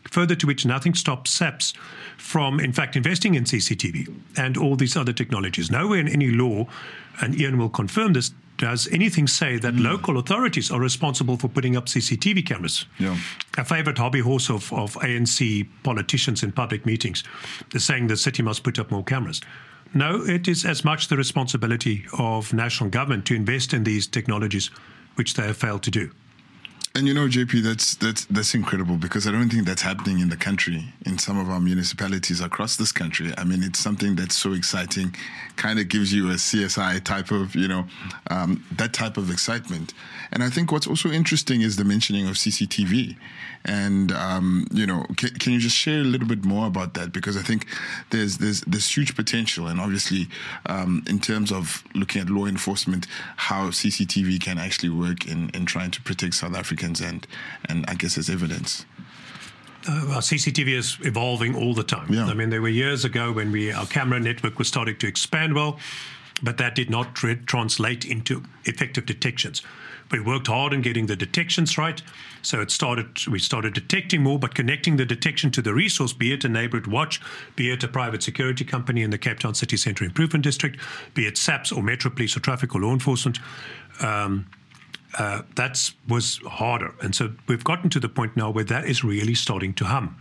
Further to which, nothing stops SAPS from, in fact, investing in C C T V and all these other technologies. Nowhere in any law, and Ian will confirm this, does anything say that mm. local authorities are responsible for putting up C C T V cameras? Yeah. A favorite hobby horse of, of A N C politicians in public meetings is saying the city must put up more cameras. No, it is as much the responsibility of national government to invest in these technologies, which they have failed to do. And you know, J P, that's that's that's incredible, because I don't think that's happening in the country, in some of our municipalities across this country. I mean, it's something that's so exciting, kind of gives you a C S I type of, you know, um, that type of excitement. And I think what's also interesting is the mentioning of C C T V. And, um, you know, can, can you just share a little bit more about that? Because I think there's there's there's huge potential. And obviously, um, in terms of looking at law enforcement, how C C T V can actually work in, in trying to protect South Africans and, and I guess as evidence. Uh, well, C C T V is evolving all the time. Yeah. I mean, there were years ago when we our camera network was starting to expand well, but that did not tra- translate into effective detections. We worked hard on getting the detections right. So it started. We started detecting more, but connecting the detection to the resource, be it a neighborhood watch, be it a private security company in the Cape Town City Centre Improvement District, be it SAPS or Metro Police or traffic or law enforcement, um, uh, that was harder. And so we've gotten to the point now where that is really starting to hum.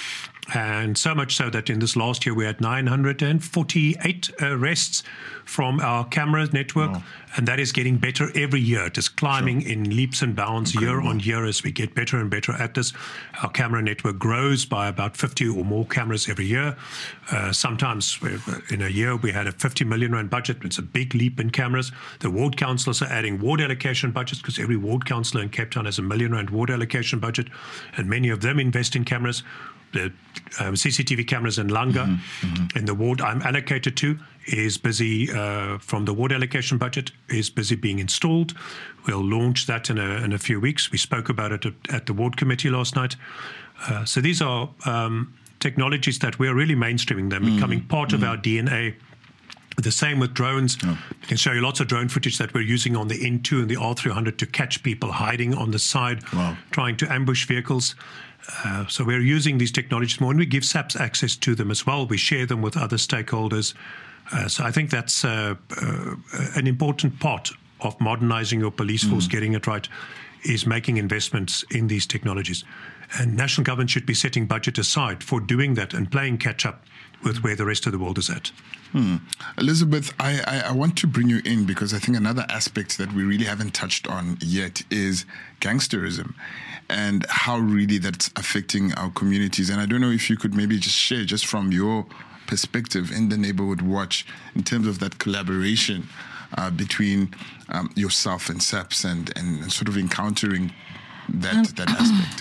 And so much so that in this last year we had nine hundred forty-eight arrests from our camera network. Wow. And that is getting better every year. It is climbing sure. in leaps and bounds Incredible. year on year as we get better and better at this. Our camera network grows by about fifty or more cameras every year. Uh, sometimes in a year we had a fifty million rand budget. It's a big leap in cameras. The ward councillors are adding ward allocation budgets, because every ward councillor in Cape Town has a million rand ward allocation budget, and many of them invest in cameras. The um, C C T V cameras in Langa, mm-hmm, mm-hmm. in the ward I'm allocated to, is busy uh, from the ward allocation budget, is busy being installed. We'll launch that in a, in a few weeks. We spoke about it at, at the ward committee last night. Uh, so these are um, technologies that we're really mainstreaming them, mm-hmm. becoming part mm-hmm. of our D N A. The same with drones. Oh. I can show you lots of drone footage that we're using on the N two and the R three hundred to catch people hiding on the side, wow. trying to ambush vehicles. Uh, so we're using these technologies more, and we give SAPS access to them as well. We share them with other stakeholders. Uh, so I think that's uh, uh, an important part of modernizing your police force, mm. getting it right, is making investments in these technologies. And national government should be setting budget aside for doing that and playing catch up with where the rest of the world is at. Hmm. Elizabeth, I, I, I want to bring you in, because I think another aspect that we really haven't touched on yet is gangsterism and how really that's affecting our communities. And I don't know if you could maybe just share, just from your perspective in the Neighborhood Watch, in terms of that collaboration uh, between um, yourself and SAPS and, and sort of encountering that, um, that aspect.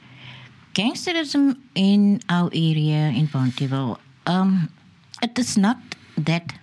Gangsterism in our area in Bonteheuwel, um, it is not that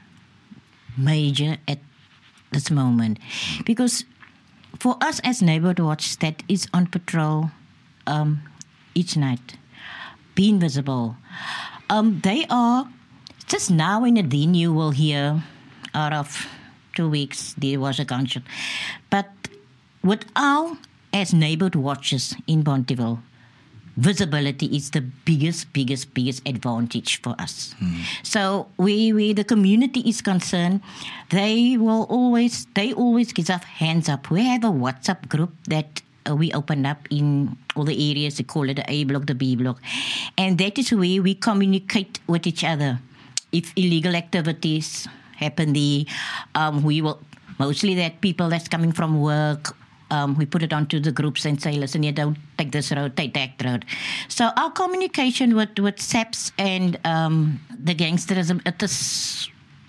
major at this moment, because for us as Neighborhood Watch that is on patrol um, each night, being visible, um, they are just now in Nadine you will hear out of two weeks there was a gunshot, but with our as Neighborhood Watchers in Bonteheuwel, visibility is the biggest, biggest, biggest advantage for us. Mm. So we, we, the community is concerned, they will always, they always give us hands up. We have a WhatsApp group that uh, we opened up in all the areas. They call it the A block, the B block, and that is where we communicate with each other. If illegal activities happen there, um, we will mostly that people that's coming from work. Um, we put it onto the groups and say, listen, you don't take this road, take that road. So our communication with, with SAPS and um, the gangsterism, it is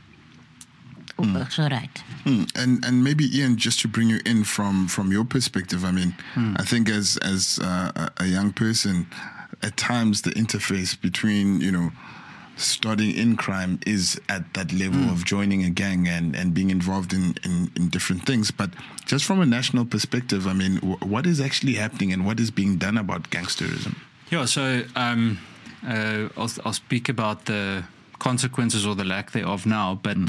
mm. it's all right. Mm. And and maybe, Ian, just to bring you in from, from your perspective, I mean, mm. I think as, as uh, a young person, at times the interface between, you know, starting in crime is at that level mm. of joining a gang and, and being involved in, in, in different things. But just from a national perspective, I mean, w- what is actually happening and what is being done about gangsterism? Yeah, so um, uh, I'll, I'll speak about the consequences or the lack thereof now, but mm.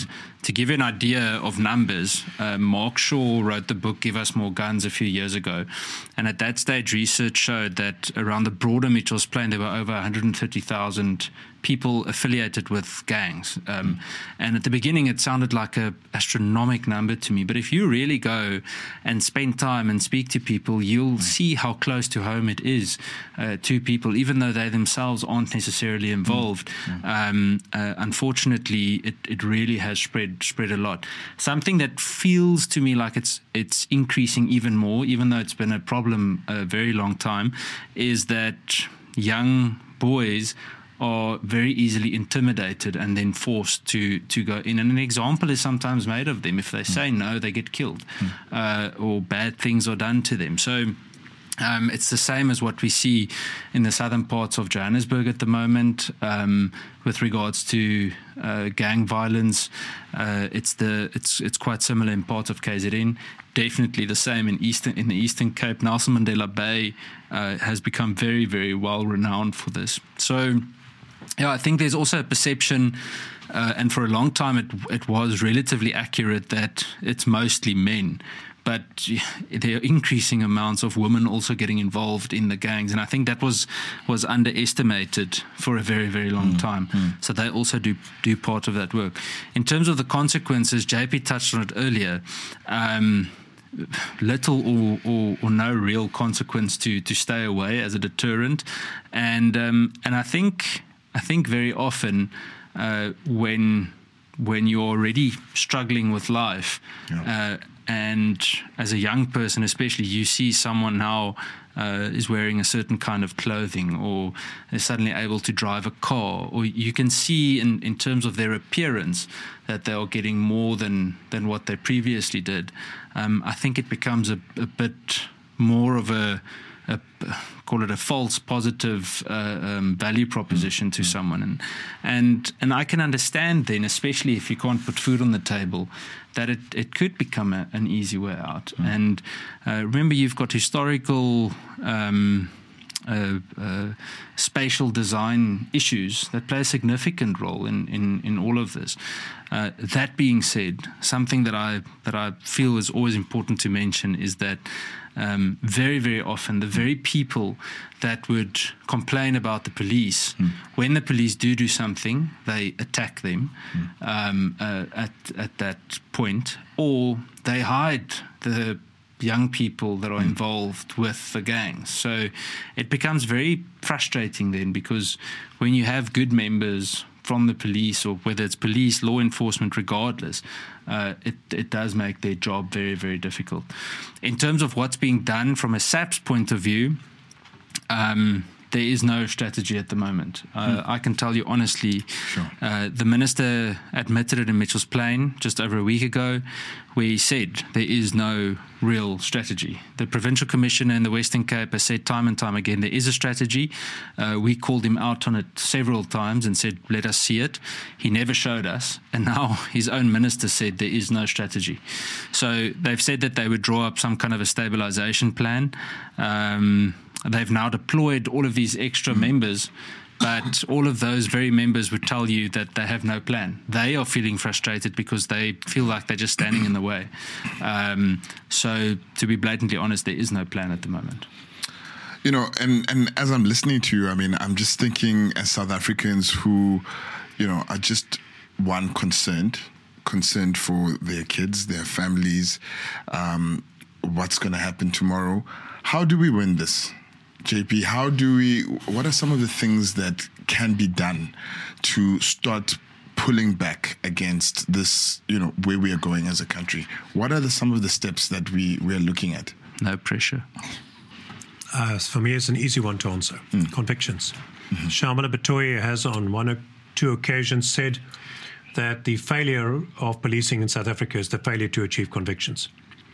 to give you an idea of numbers, uh, Mark Shaw wrote the book Give Us More Guns a few years ago. And at that stage, research showed that around the broader Mitchells Plain, there were over one hundred thirty thousand people affiliated with gangs. Um, and at the beginning, it sounded like an astronomical number to me. But if you really go and spend time and speak to people, you'll see how close to home it is uh, to people, even though they themselves aren't necessarily involved. Um, uh, unfortunately, it, it really has spread spread a lot. Something that feels to me like it's it's increasing even more, even though it's been a problem a very long time, is that young boys are very easily intimidated and then forced to, to go in. And an example is sometimes made of them. If they say no, they get killed, uh, or bad things are done to them. So um, it's the same as what we see in the southern parts of Johannesburg at the moment um, with regards to uh, gang violence. Uh, it's the it's it's quite similar in parts of K Z N. Definitely the same in eastern in the Eastern Cape. Nelson Mandela Bay uh, has become very, very well renowned for this. So, yeah, I think there's also a perception, uh, and for a long time it it was relatively accurate, that it's mostly men. But there are increasing amounts of women also getting involved in the gangs, and I think that was was underestimated for a very, very long mm, time. Mm. So they also do do part of that work. In terms of the consequences, J P touched on it earlier. Um, little or, or, or no real consequence to to stay away as a deterrent, and um, and I think I think very often uh, when when you're already struggling with life. Yeah. Uh, And as a young person, especially, you see someone now uh, is wearing a certain kind of clothing, or is suddenly able to drive a car, or you can see in, in terms of their appearance that they are getting more than, than what they previously did. Um, I think it becomes a, a bit more of a, a call it a false positive uh, um, value proposition to someone, and and and I can understand then, especially if you can't put food on the table, that it, it could become a, an easy way out. Mm. And uh, remember, you've got historical um, uh, uh, spatial design issues that play a significant role in, in, in all of this. Uh, that being said, something that I that I feel is always important to mention is that Um, very, very often, the very people that would complain about the police, mm. when the police do do something, they attack them mm. um, uh, at at that point, or they hide the young people that are mm. involved with the gangs. So it becomes very frustrating then, because when you have good members from the police, or whether it's police, law enforcement, regardless, uh, it, it does make their job very, very difficult. In terms of what's being done from a SAPS point of view, um, there is no strategy at the moment. Uh, mm. I can tell you honestly, sure. uh, the minister admitted it in Mitchells Plain just over a week ago, where he said there is no real strategy. The Provincial Commissioner in the Western Cape has said time and time again there is a strategy. Uh, we called him out on it several times and said, let us see it. He never showed us. And now his own minister said there is no strategy. So they've said that they would draw up some kind of a stabilization plan. Um, they've now deployed all of these extra mm. members, but all of those very members would tell you that they have no plan. They are feeling frustrated because they feel like they're just standing in the way. Um, so to be blatantly honest, there is no plan at the moment. You know, and, and as I'm listening to you, I mean, I'm just thinking as South Africans who, you know, are just, one, concerned, concerned for their kids, their families, um, what's going to happen tomorrow. How do we win this? J P, how do we, what are some of the things that can be done to start pulling back against this, you know, where we are going as a country? What are the, some of the steps that we, we are looking at? No pressure. Uh, for me, it's an easy one to answer. Mm. Convictions. Mm-hmm. Shamala Batoye has on one or two occasions said that the failure of policing in South Africa is the failure to achieve convictions.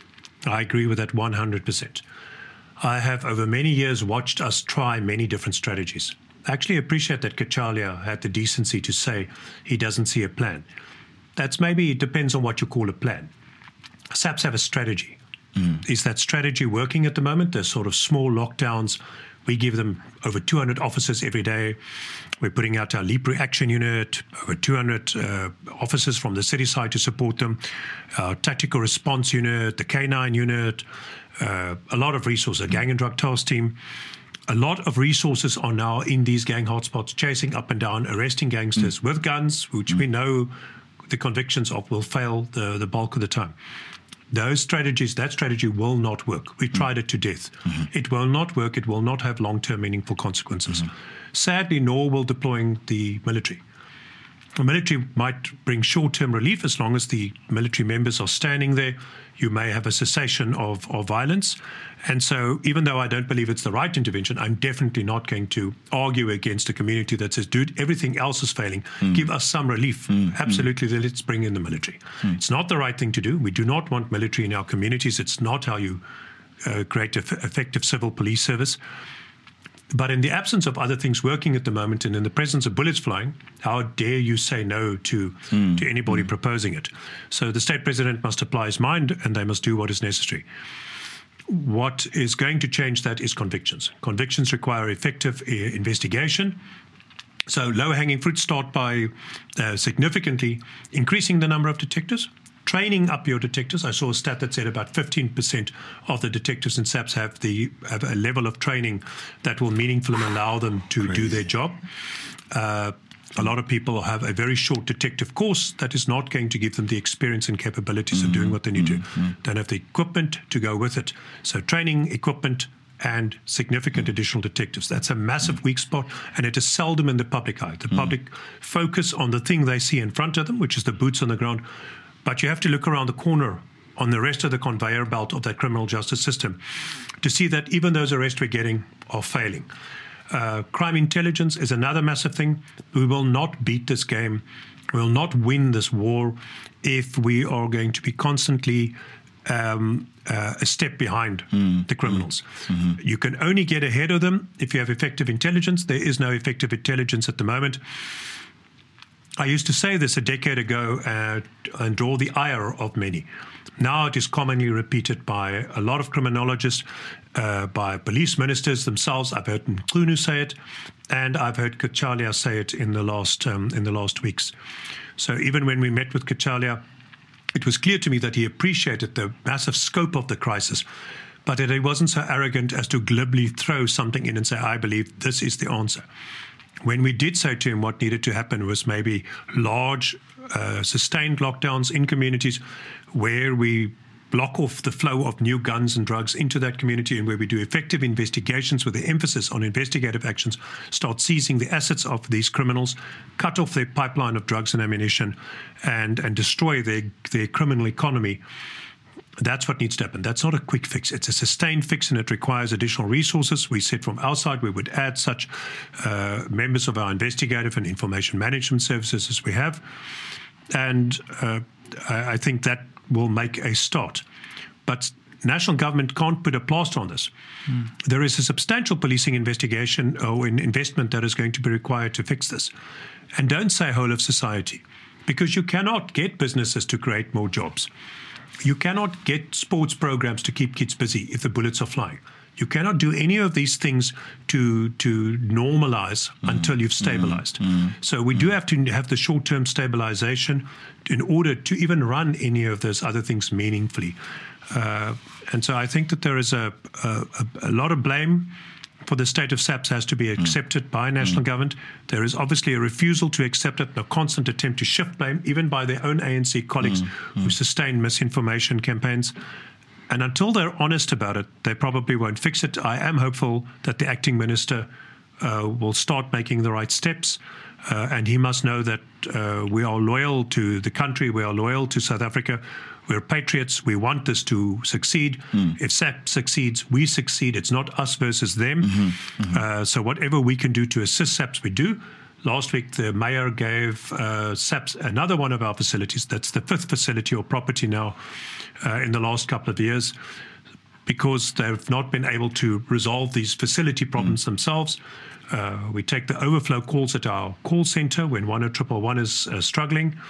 I agree with that one hundred percent. I have over many years watched us try many different strategies. I actually appreciate that Kachalia had the decency to say he doesn't see a plan. That's maybe, it depends on what you call a plan. SAPS have a strategy. Mm. Is that strategy working at the moment? There's sort of small lockdowns We give them over two hundred officers every day. We're putting out our Leap Reaction Unit, over two hundred uh, officers from the city side to support them, our Tactical Response Unit, the K nine Unit, uh, a lot of resources, a Gang and Drug Task Team. A lot of resources are now in these gang hotspots, chasing up and down, arresting gangsters mm. with guns, which mm. we know the convictions of will fail the, the bulk of the time. Those strategies, that strategy will not work. We tried mm. it to death. Mm-hmm. It will not work. It will not have long-term meaningful consequences. Mm-hmm. Sadly, nor will deploying the military. The military might bring short-term relief as long as the military members are standing there. You may have a cessation of, of violence. And so even though I don't believe it's the right intervention, I'm definitely not going to argue against a community that says, dude, everything else is failing. Mm. Give us some relief. Mm. Absolutely, mm. let's bring in the military. Mm. It's not the right thing to do. We do not want military in our communities. It's not how you uh, create an f- effective civil police service. But in the absence of other things working at the moment and in the presence of bullets flying, how dare you say no to, mm. to anybody mm. proposing it? So the state president must apply his mind and they must do what is necessary. What is going to change that is convictions. Convictions require effective uh, investigation. So low-hanging fruit start by uh, significantly increasing the number of detectives, training up your detectives. I saw a stat that said about fifteen percent of the detectives in SAPS have the have a level of training that will meaningfully allow them to Crazy. do their job. Uh, a lot of people have a very short detective course that is not going to give them the experience and capabilities mm-hmm. of doing what they need mm-hmm. to. Don't have the equipment to go with it. So training, equipment, and significant mm-hmm. additional detectives. That's a massive mm-hmm. weak spot, and it is seldom in the public eye. The mm-hmm. public focus on the thing they see in front of them, which is the boots on the ground. But you have to look around the corner on the rest of the conveyor belt of that criminal justice system to see that even those arrests we're getting are failing. Uh, crime intelligence is another massive thing. We will not beat this game. We will not win this war if we are going to be constantly um, uh, a step behind mm. the criminals. Mm-hmm. You can only get ahead of them if you have effective intelligence. There is no effective intelligence at the moment. I used to say this a decade ago uh, and draw the ire of many. Now it is commonly repeated by a lot of criminologists, uh, by police ministers themselves. I've heard Mqunu say it, and I've heard Cachalia say it in the last um, in the last weeks. So even when we met with Cachalia, it was clear to me that he appreciated the massive scope of the crisis, but that he wasn't so arrogant as to glibly throw something in and say, I believe this is the answer. When we did say to him what needed to happen was maybe large, uh, sustained lockdowns in communities where we block off the flow of new guns and drugs into that community and where we do effective investigations with the emphasis on investigative actions, start seizing the assets of these criminals, cut off their pipeline of drugs and ammunition, and, and destroy their, their criminal economy. That's what needs to happen. That's not a quick fix. It's a sustained fix, and it requires additional resources. We said from our side we would add such uh, members of our investigative and information management services as we have. And uh, I, I think that will make a start. But national government can't put a plaster on this. Mm. There is a substantial policing investigation or an investment that is going to be required to fix this. And don't say whole of society, because you cannot get businesses to create more jobs. You cannot get sports programs to keep kids busy if the bullets are flying. You cannot do any of these things to to normalize mm. until you've stabilized. Mm. So we mm. do have to have the short-term stabilization in order to even run any of those other things meaningfully. Uh, and so I think that there is a, a, a lot of blame for the state of SAPS has to be accepted mm. by national mm. government. There is obviously a refusal to accept it, and a constant attempt to shift blame, even by their own A N C colleagues mm. who mm. sustain misinformation campaigns. And until they're honest about it, they probably won't fix it. I am hopeful that the acting minister uh, will start making the right steps. Uh, and he must know that uh, we are loyal to the country. We are loyal to South Africa. We're patriots. We want this to succeed. Mm. If SAPS succeeds, we succeed. It's not us versus them. Mm-hmm. Mm-hmm. Uh, so whatever we can do to assist SAPS, we do. Last week, the mayor gave uh, SAPS another one of our facilities. That's the fifth facility or property now uh, in the last couple of years, because they've not been able to resolve these facility problems mm. themselves. Uh, we take the overflow calls at our call center when one oh one one is uh, struggling.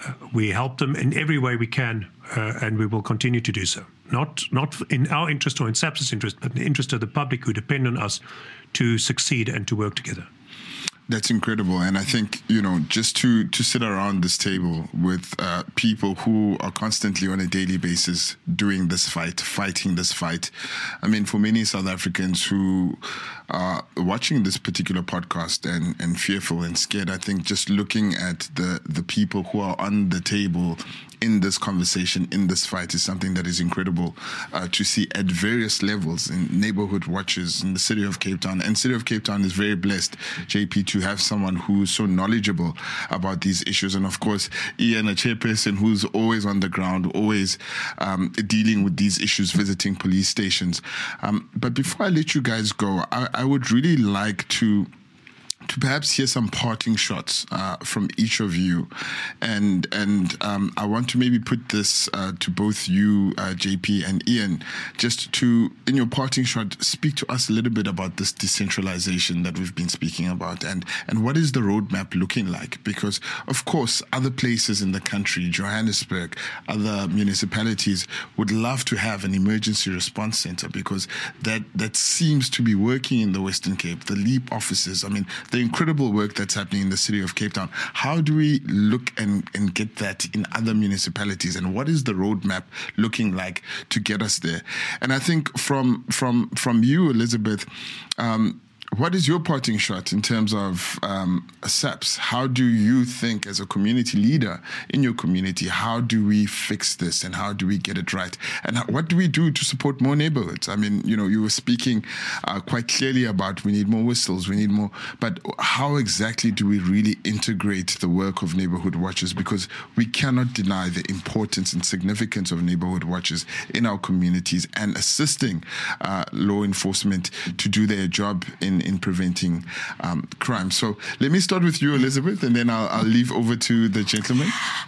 Uh, we help them in every way we can, uh, and we will continue to do so. Not not in our interest or in SAPS's interest, but in the interest of the public who depend on us to succeed and to work together. That's incredible. And I think, you know, just to, to sit around this table with uh, people who are constantly on a daily basis doing this fight, fighting this fight. I mean, for many South Africans who are watching this particular podcast and, and fearful and scared, I think just looking at the, the people who are on the table in this conversation, in this fight, is something that is incredible uh, to see at various levels in neighborhood watches in the city of Cape Town. And city of Cape Town is very blessed, J P, to have someone who's so knowledgeable about these issues. And of course, Ian, a chairperson who's always on the ground, always um, dealing with these issues, visiting police stations. Um, but before I let you guys go, I, I would really like to to perhaps hear some parting shots uh, from each of you. And and um, I want to maybe put this uh, to both you, uh, J P and Ian, just to, in your parting shot, speak to us a little bit about this decentralization that we've been speaking about, and, and what is the roadmap looking like? Because, of course, other places in the country, Johannesburg, other municipalities would love to have an emergency response center, because that, that seems to be working in the Western Cape, the LEAP offices. I mean, the incredible work that's happening in the city of Cape Town. How do we look and, and get that in other municipalities? And what is the roadmap looking like to get us there? And I think from from from you, Elizabeth, um, what is your parting shot in terms of um, SAPS? How do you think, as a community leader in your community, how do we fix this and how do we get it right? And what do we do to support more neighborhoods? I mean, you know, you were speaking uh, quite clearly about we need more whistles, we need more, but how exactly do we really integrate the work of neighborhood watches? Because we cannot deny the importance and significance of neighborhood watches in our communities and assisting uh, law enforcement to do their job in in preventing um, crime. So let me start with you, Elizabeth, and then I'll, I'll leave over to the gentleman.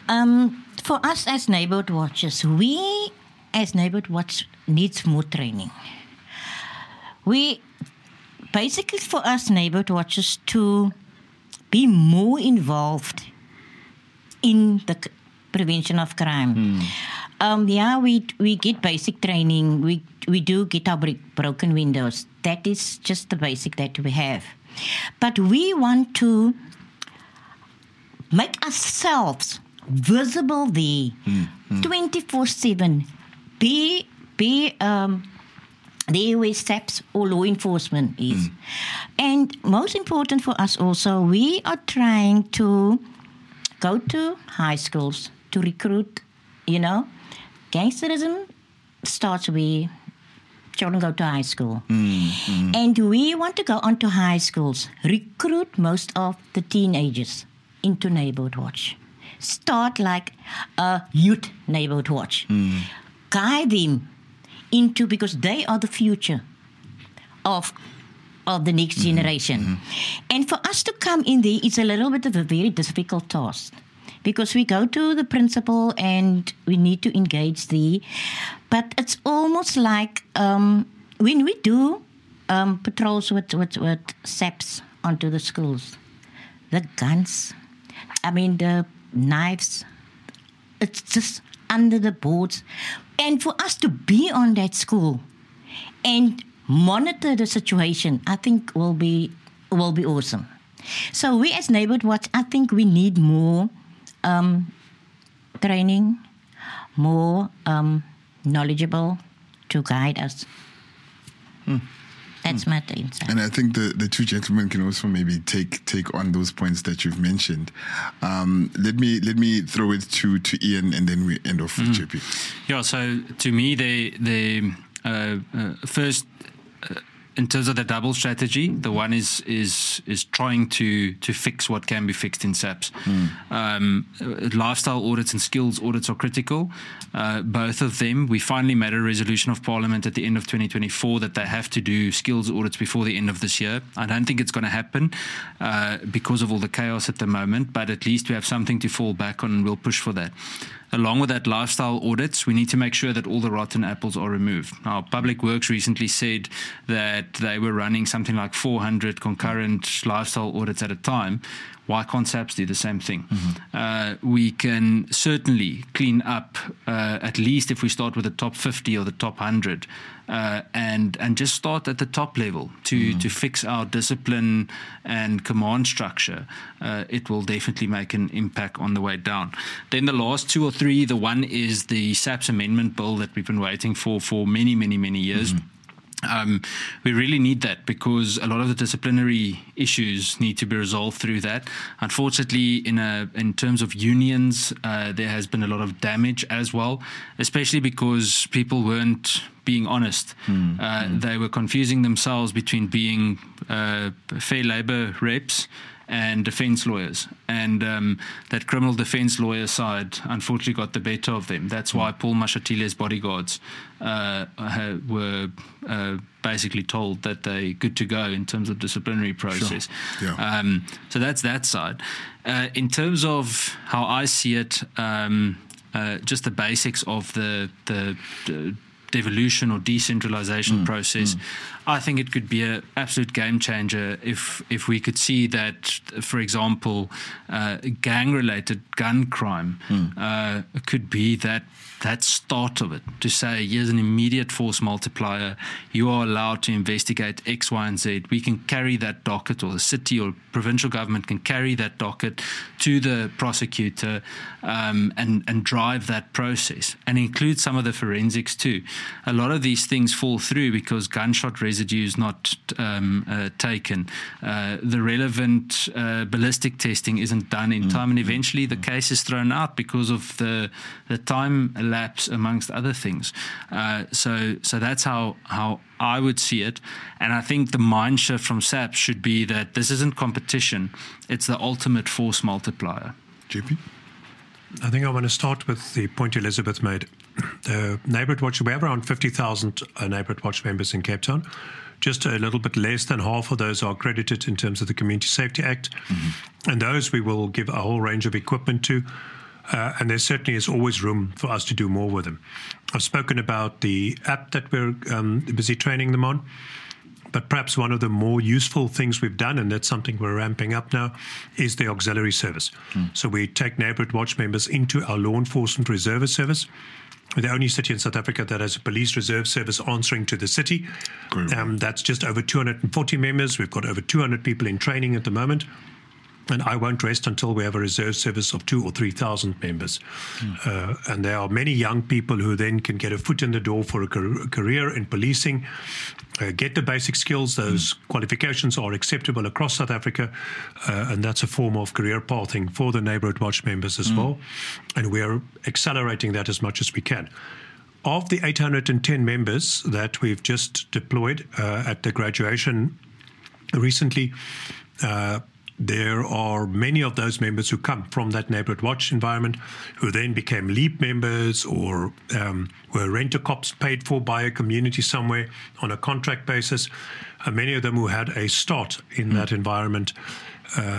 Um, for us as neighborhood watchers, we as neighborhood watch needs more training. We basically, for us neighborhood watchers, to be more involved in the c- prevention of crime. Mm. Um, yeah, we we get basic training. We we do get our break, broken windows. That is just the basic that we have. But we want to make ourselves visible there, mm, mm. twenty-four seven. Be be um, there where SAPS or law enforcement is. Mm. And most important for us also, we are trying to go to high schools to recruit, you know. Gangsterism starts where children go to high school. Mm, mm. And we want to go on to high schools, recruit most of the teenagers into Neighborhood Watch. Start like a youth Neighborhood Watch. Mm. Guide them into, because they are the future of of the next mm-hmm. generation. Mm-hmm. And for us to come in there, it's a little bit of a very difficult task. Because we go to the principal and we need to engage there. But it's almost like um, when we do um, patrols with, with, with SAPS onto the schools, the guns, I mean the knives, it's just under the boards. And for us to be on that school and monitor the situation, I think will be will be awesome. So we as Neighborhood Watch, I think we need more Um, training, more um, knowledgeable to guide us. Hmm. That's hmm. my insight. And I think the, the two gentlemen can also maybe take take on those points that you've mentioned. Um, let me let me throw it to, to Ian, and then we end off with mm. J P. Yeah. So to me, the the uh, uh, first. Uh, In terms of the double strategy, the one is is is trying to to fix what can be fixed in SAPS. Mm. Um, lifestyle audits and skills audits are critical. Uh, both of them. We finally made a resolution of Parliament at the end of twenty twenty-four that they have to do skills audits before the end of this year. I don't think it's going to happen uh, because of all the chaos at the moment, but at least we have something to fall back on, and we'll push for that. along with that lifestyle audits, we need to make sure that all the rotten apples are removed. Now, Public Works recently said that they were running something like four hundred concurrent lifestyle audits at a time. Why can't SAPS do the same thing? Mm-hmm. Uh, we can certainly clean up, uh, at least if we start with the top fifty or the top one hundred, uh, and and just start at the top level to, mm-hmm. to fix our discipline and command structure. Uh, it will definitely make an impact on the way down. Then the last two or three, the one is the SAPS amendment bill that we've been waiting for for many, many, many years. Mm-hmm. Um, we really need that because a lot of the disciplinary issues need to be resolved through that. Unfortunately, in a, in terms of unions, uh, there has been a lot of damage as well, especially because people weren't being honest. Mm. Uh, mm. They were confusing themselves between being uh, fair labor reps and defense lawyers. And um, that criminal defense lawyer side unfortunately got the better of them. That's why Paul Mashatile's bodyguards uh, were uh, basically told that they're good to go in terms of disciplinary process. Sure. Yeah. Um, so that's that side. Uh, in terms of how I see it, um, uh, just the basics of the, the, the devolution or decentralization mm, process, mm. I think it could be an absolute game changer if if we could see that, for example, uh, gang-related gun crime mm. uh, could be that that start of it, to say, here's an immediate force multiplier, you are allowed to investigate X, Y, and Z. We can carry that docket, or the city or provincial government can carry that docket to the prosecutor um, and, and drive that process, and include some of the forensics too. A lot of these things fall through because gunshot residue is not um, uh, taken. Uh, the relevant uh, ballistic testing isn't done in time, and eventually the case is thrown out because of the the time lapse, amongst other things. Uh, so, so that's how how I would see it, and I think the mind shift from SAPS should be that this isn't competition; it's the ultimate force multiplier. J P? I think I want to start with the point Elizabeth made. The Neighbourhood Watch, we have around fifty thousand uh, Neighbourhood Watch members in Cape Town. Just a little bit less than half of those are accredited in terms of the Community Safety Act. Mm-hmm. And those we will give a whole range of equipment to. Uh, and there certainly is always room for us to do more with them. I've spoken about the app that we're um, busy training them on. But perhaps one of the more useful things we've done, and that's something we're ramping up now, is the auxiliary service. Mm. So we take Neighbourhood Watch members into our law enforcement reserve service. We're the only city in South Africa that has a police reserve service answering to the city. Um, that's just over two hundred forty members. We've got over two hundred people in training at the moment. And I won't rest until we have a reserve service of two or three thousand members. Mm. Uh, and there are many young people who then can get a foot in the door for a career in policing, uh, get the basic skills. Those mm. qualifications are acceptable across South Africa, uh, and that's a form of career pathing for the Neighbourhood Watch members as mm. well. And we are accelerating that as much as we can. Of the eight hundred ten members that we've just deployed uh, at the graduation recently, uh, there are many of those members who come from that Neighbourhood Watch environment, who then became LEAP members or um, were rent-a-cops paid for by a community somewhere on a contract basis. Uh, many of them who had a start in mm. that environment. Uh,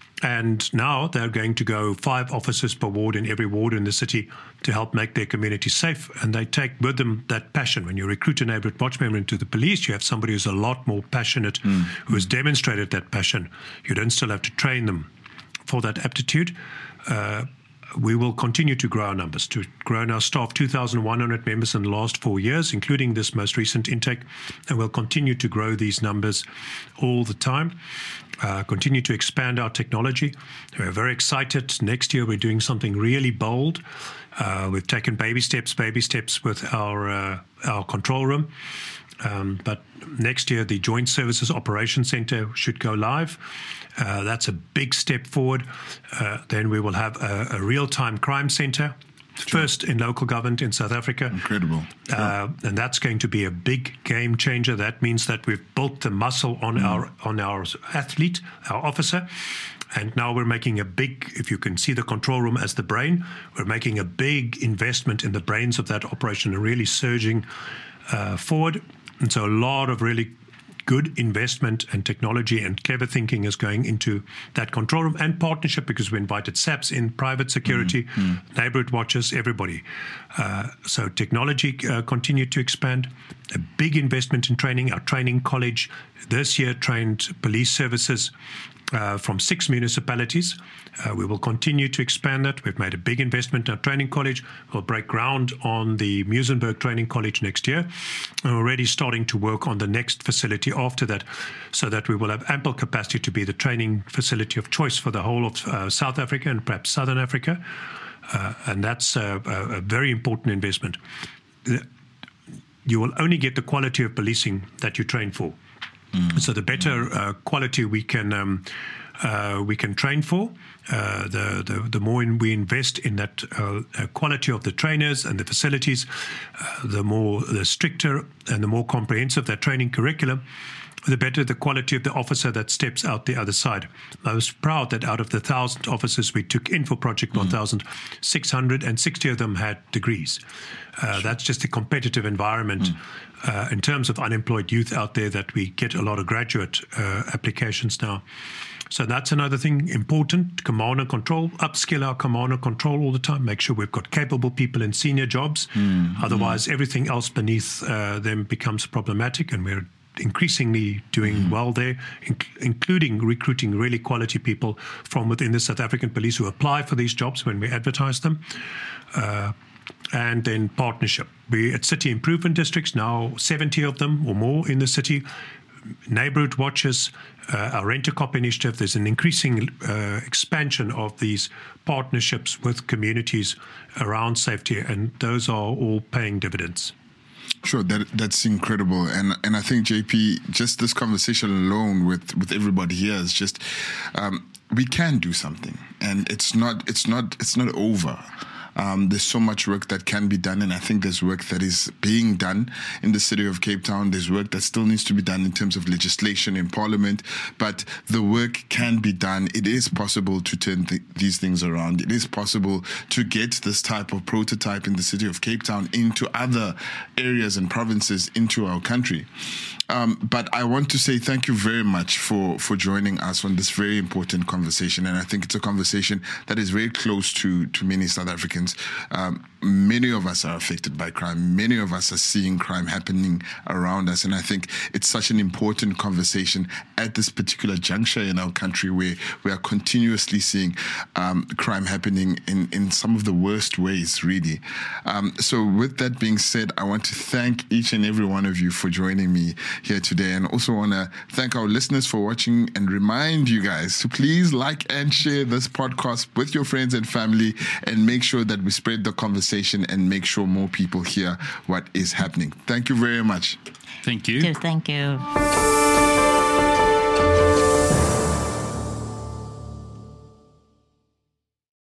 and now they're going to go five officers per ward in every ward in the city to help make their community safe. And they take with them that passion. When you recruit a Neighbourhood Watch member into the police, you have somebody who's a lot more passionate, mm. who has demonstrated that passion. You don't still have to train them for that aptitude. Uh, we will continue to grow our numbers, to grow our staff, two thousand one hundred members in the last four years, including this most recent intake. And we'll continue to grow these numbers all the time. Uh, continue to expand our technology. We're very excited. Next year, we're doing something really bold. Uh, we've taken baby steps, baby steps with our uh, our control room. Um, but next year, the Joint Services Operations Centre should go live. Uh, that's a big step forward. Uh, then we will have a, a real-time crime centre, sure. first in local government in South Africa. Incredible. Sure. Uh, and that's going to be a big game changer. That means that we've built the muscle on mm. our on our athlete, our officer. And now we're making a big, if you can see the control room as the brain, we're making a big investment in the brains of that operation and really surging uh, forward. And so a lot of really good investment and technology and clever thinking is going into that control room and partnership, because we invited SAPS in, private security, mm-hmm. neighborhood watchers, everybody. Uh, so technology uh, continued to expand. A big investment in training. Our training college this year trained police services uh, from six municipalities. Uh, we will continue to expand that. We've made a big investment in our training college. We'll break ground on the Muizenberg Training College next year. And we're already starting to work on the next facility after that, so that we will have ample capacity to be the training facility of choice for the whole of uh, South Africa and perhaps Southern Africa. Uh, and that's a, a, a very important investment. The, you will only get the quality of policing that you train for. Mm. So the better uh, quality we can um, uh, we can train for, uh, the, the the more we invest in that uh, quality of the trainers and the facilities, uh, the more the stricter and the more comprehensive that training curriculum, the better the quality of the officer that steps out the other side. I was proud that out of the thousand officers we took in for Project mm. one thousand, six hundred sixty of them had degrees. Uh, sure. That's just a competitive environment mm. uh, in terms of unemployed youth out there, that we get a lot of graduate uh, applications now. So that's another thing important. Command and control, upskill our command and control all the time. Make sure we've got capable people in senior jobs. Mm. Otherwise, mm. everything else beneath uh, them becomes problematic, and we're increasingly doing mm. well there, inc- including recruiting really quality people from within the South African police who apply for these jobs when we advertise them. Uh, and then partnership. We at City Improvement Districts, now seventy of them or more in the city. Neighborhood watches, uh, our Rent-A-Cop initiative. There's an increasing uh, expansion of these partnerships with communities around safety, and those are all paying dividends. Sure, that that's incredible, and and I think J P, just this conversation alone with, with everybody here is just um, we can do something, and it's not it's not it's not over. Um, there's so much work that can be done, and I think there's work that is being done in the city of Cape Town. There's work that still needs to be done in terms of legislation in Parliament, but the work can be done. It is possible to turn th- these things around. It is possible to get this type of prototype in the city of Cape Town into other areas and provinces into our country. Um, but I want to say thank you very much for, for joining us on this very important conversation. And I think it's a conversation that is very close to, to many South Africans. Um, many of us are affected by crime. Many of us are seeing crime happening around us. And I think it's such an important conversation at this particular juncture in our country, where we are continuously seeing um, crime happening in, in some of the worst ways, really. Um, so with that being said, I want to thank each and every one of you for joining me here today, and also want to thank our listeners for watching, and remind you guys to please like and share this podcast with your friends and family, and make sure that we spread the conversation and make sure more people hear what is happening. Thank you very much. Thank you. Thank you.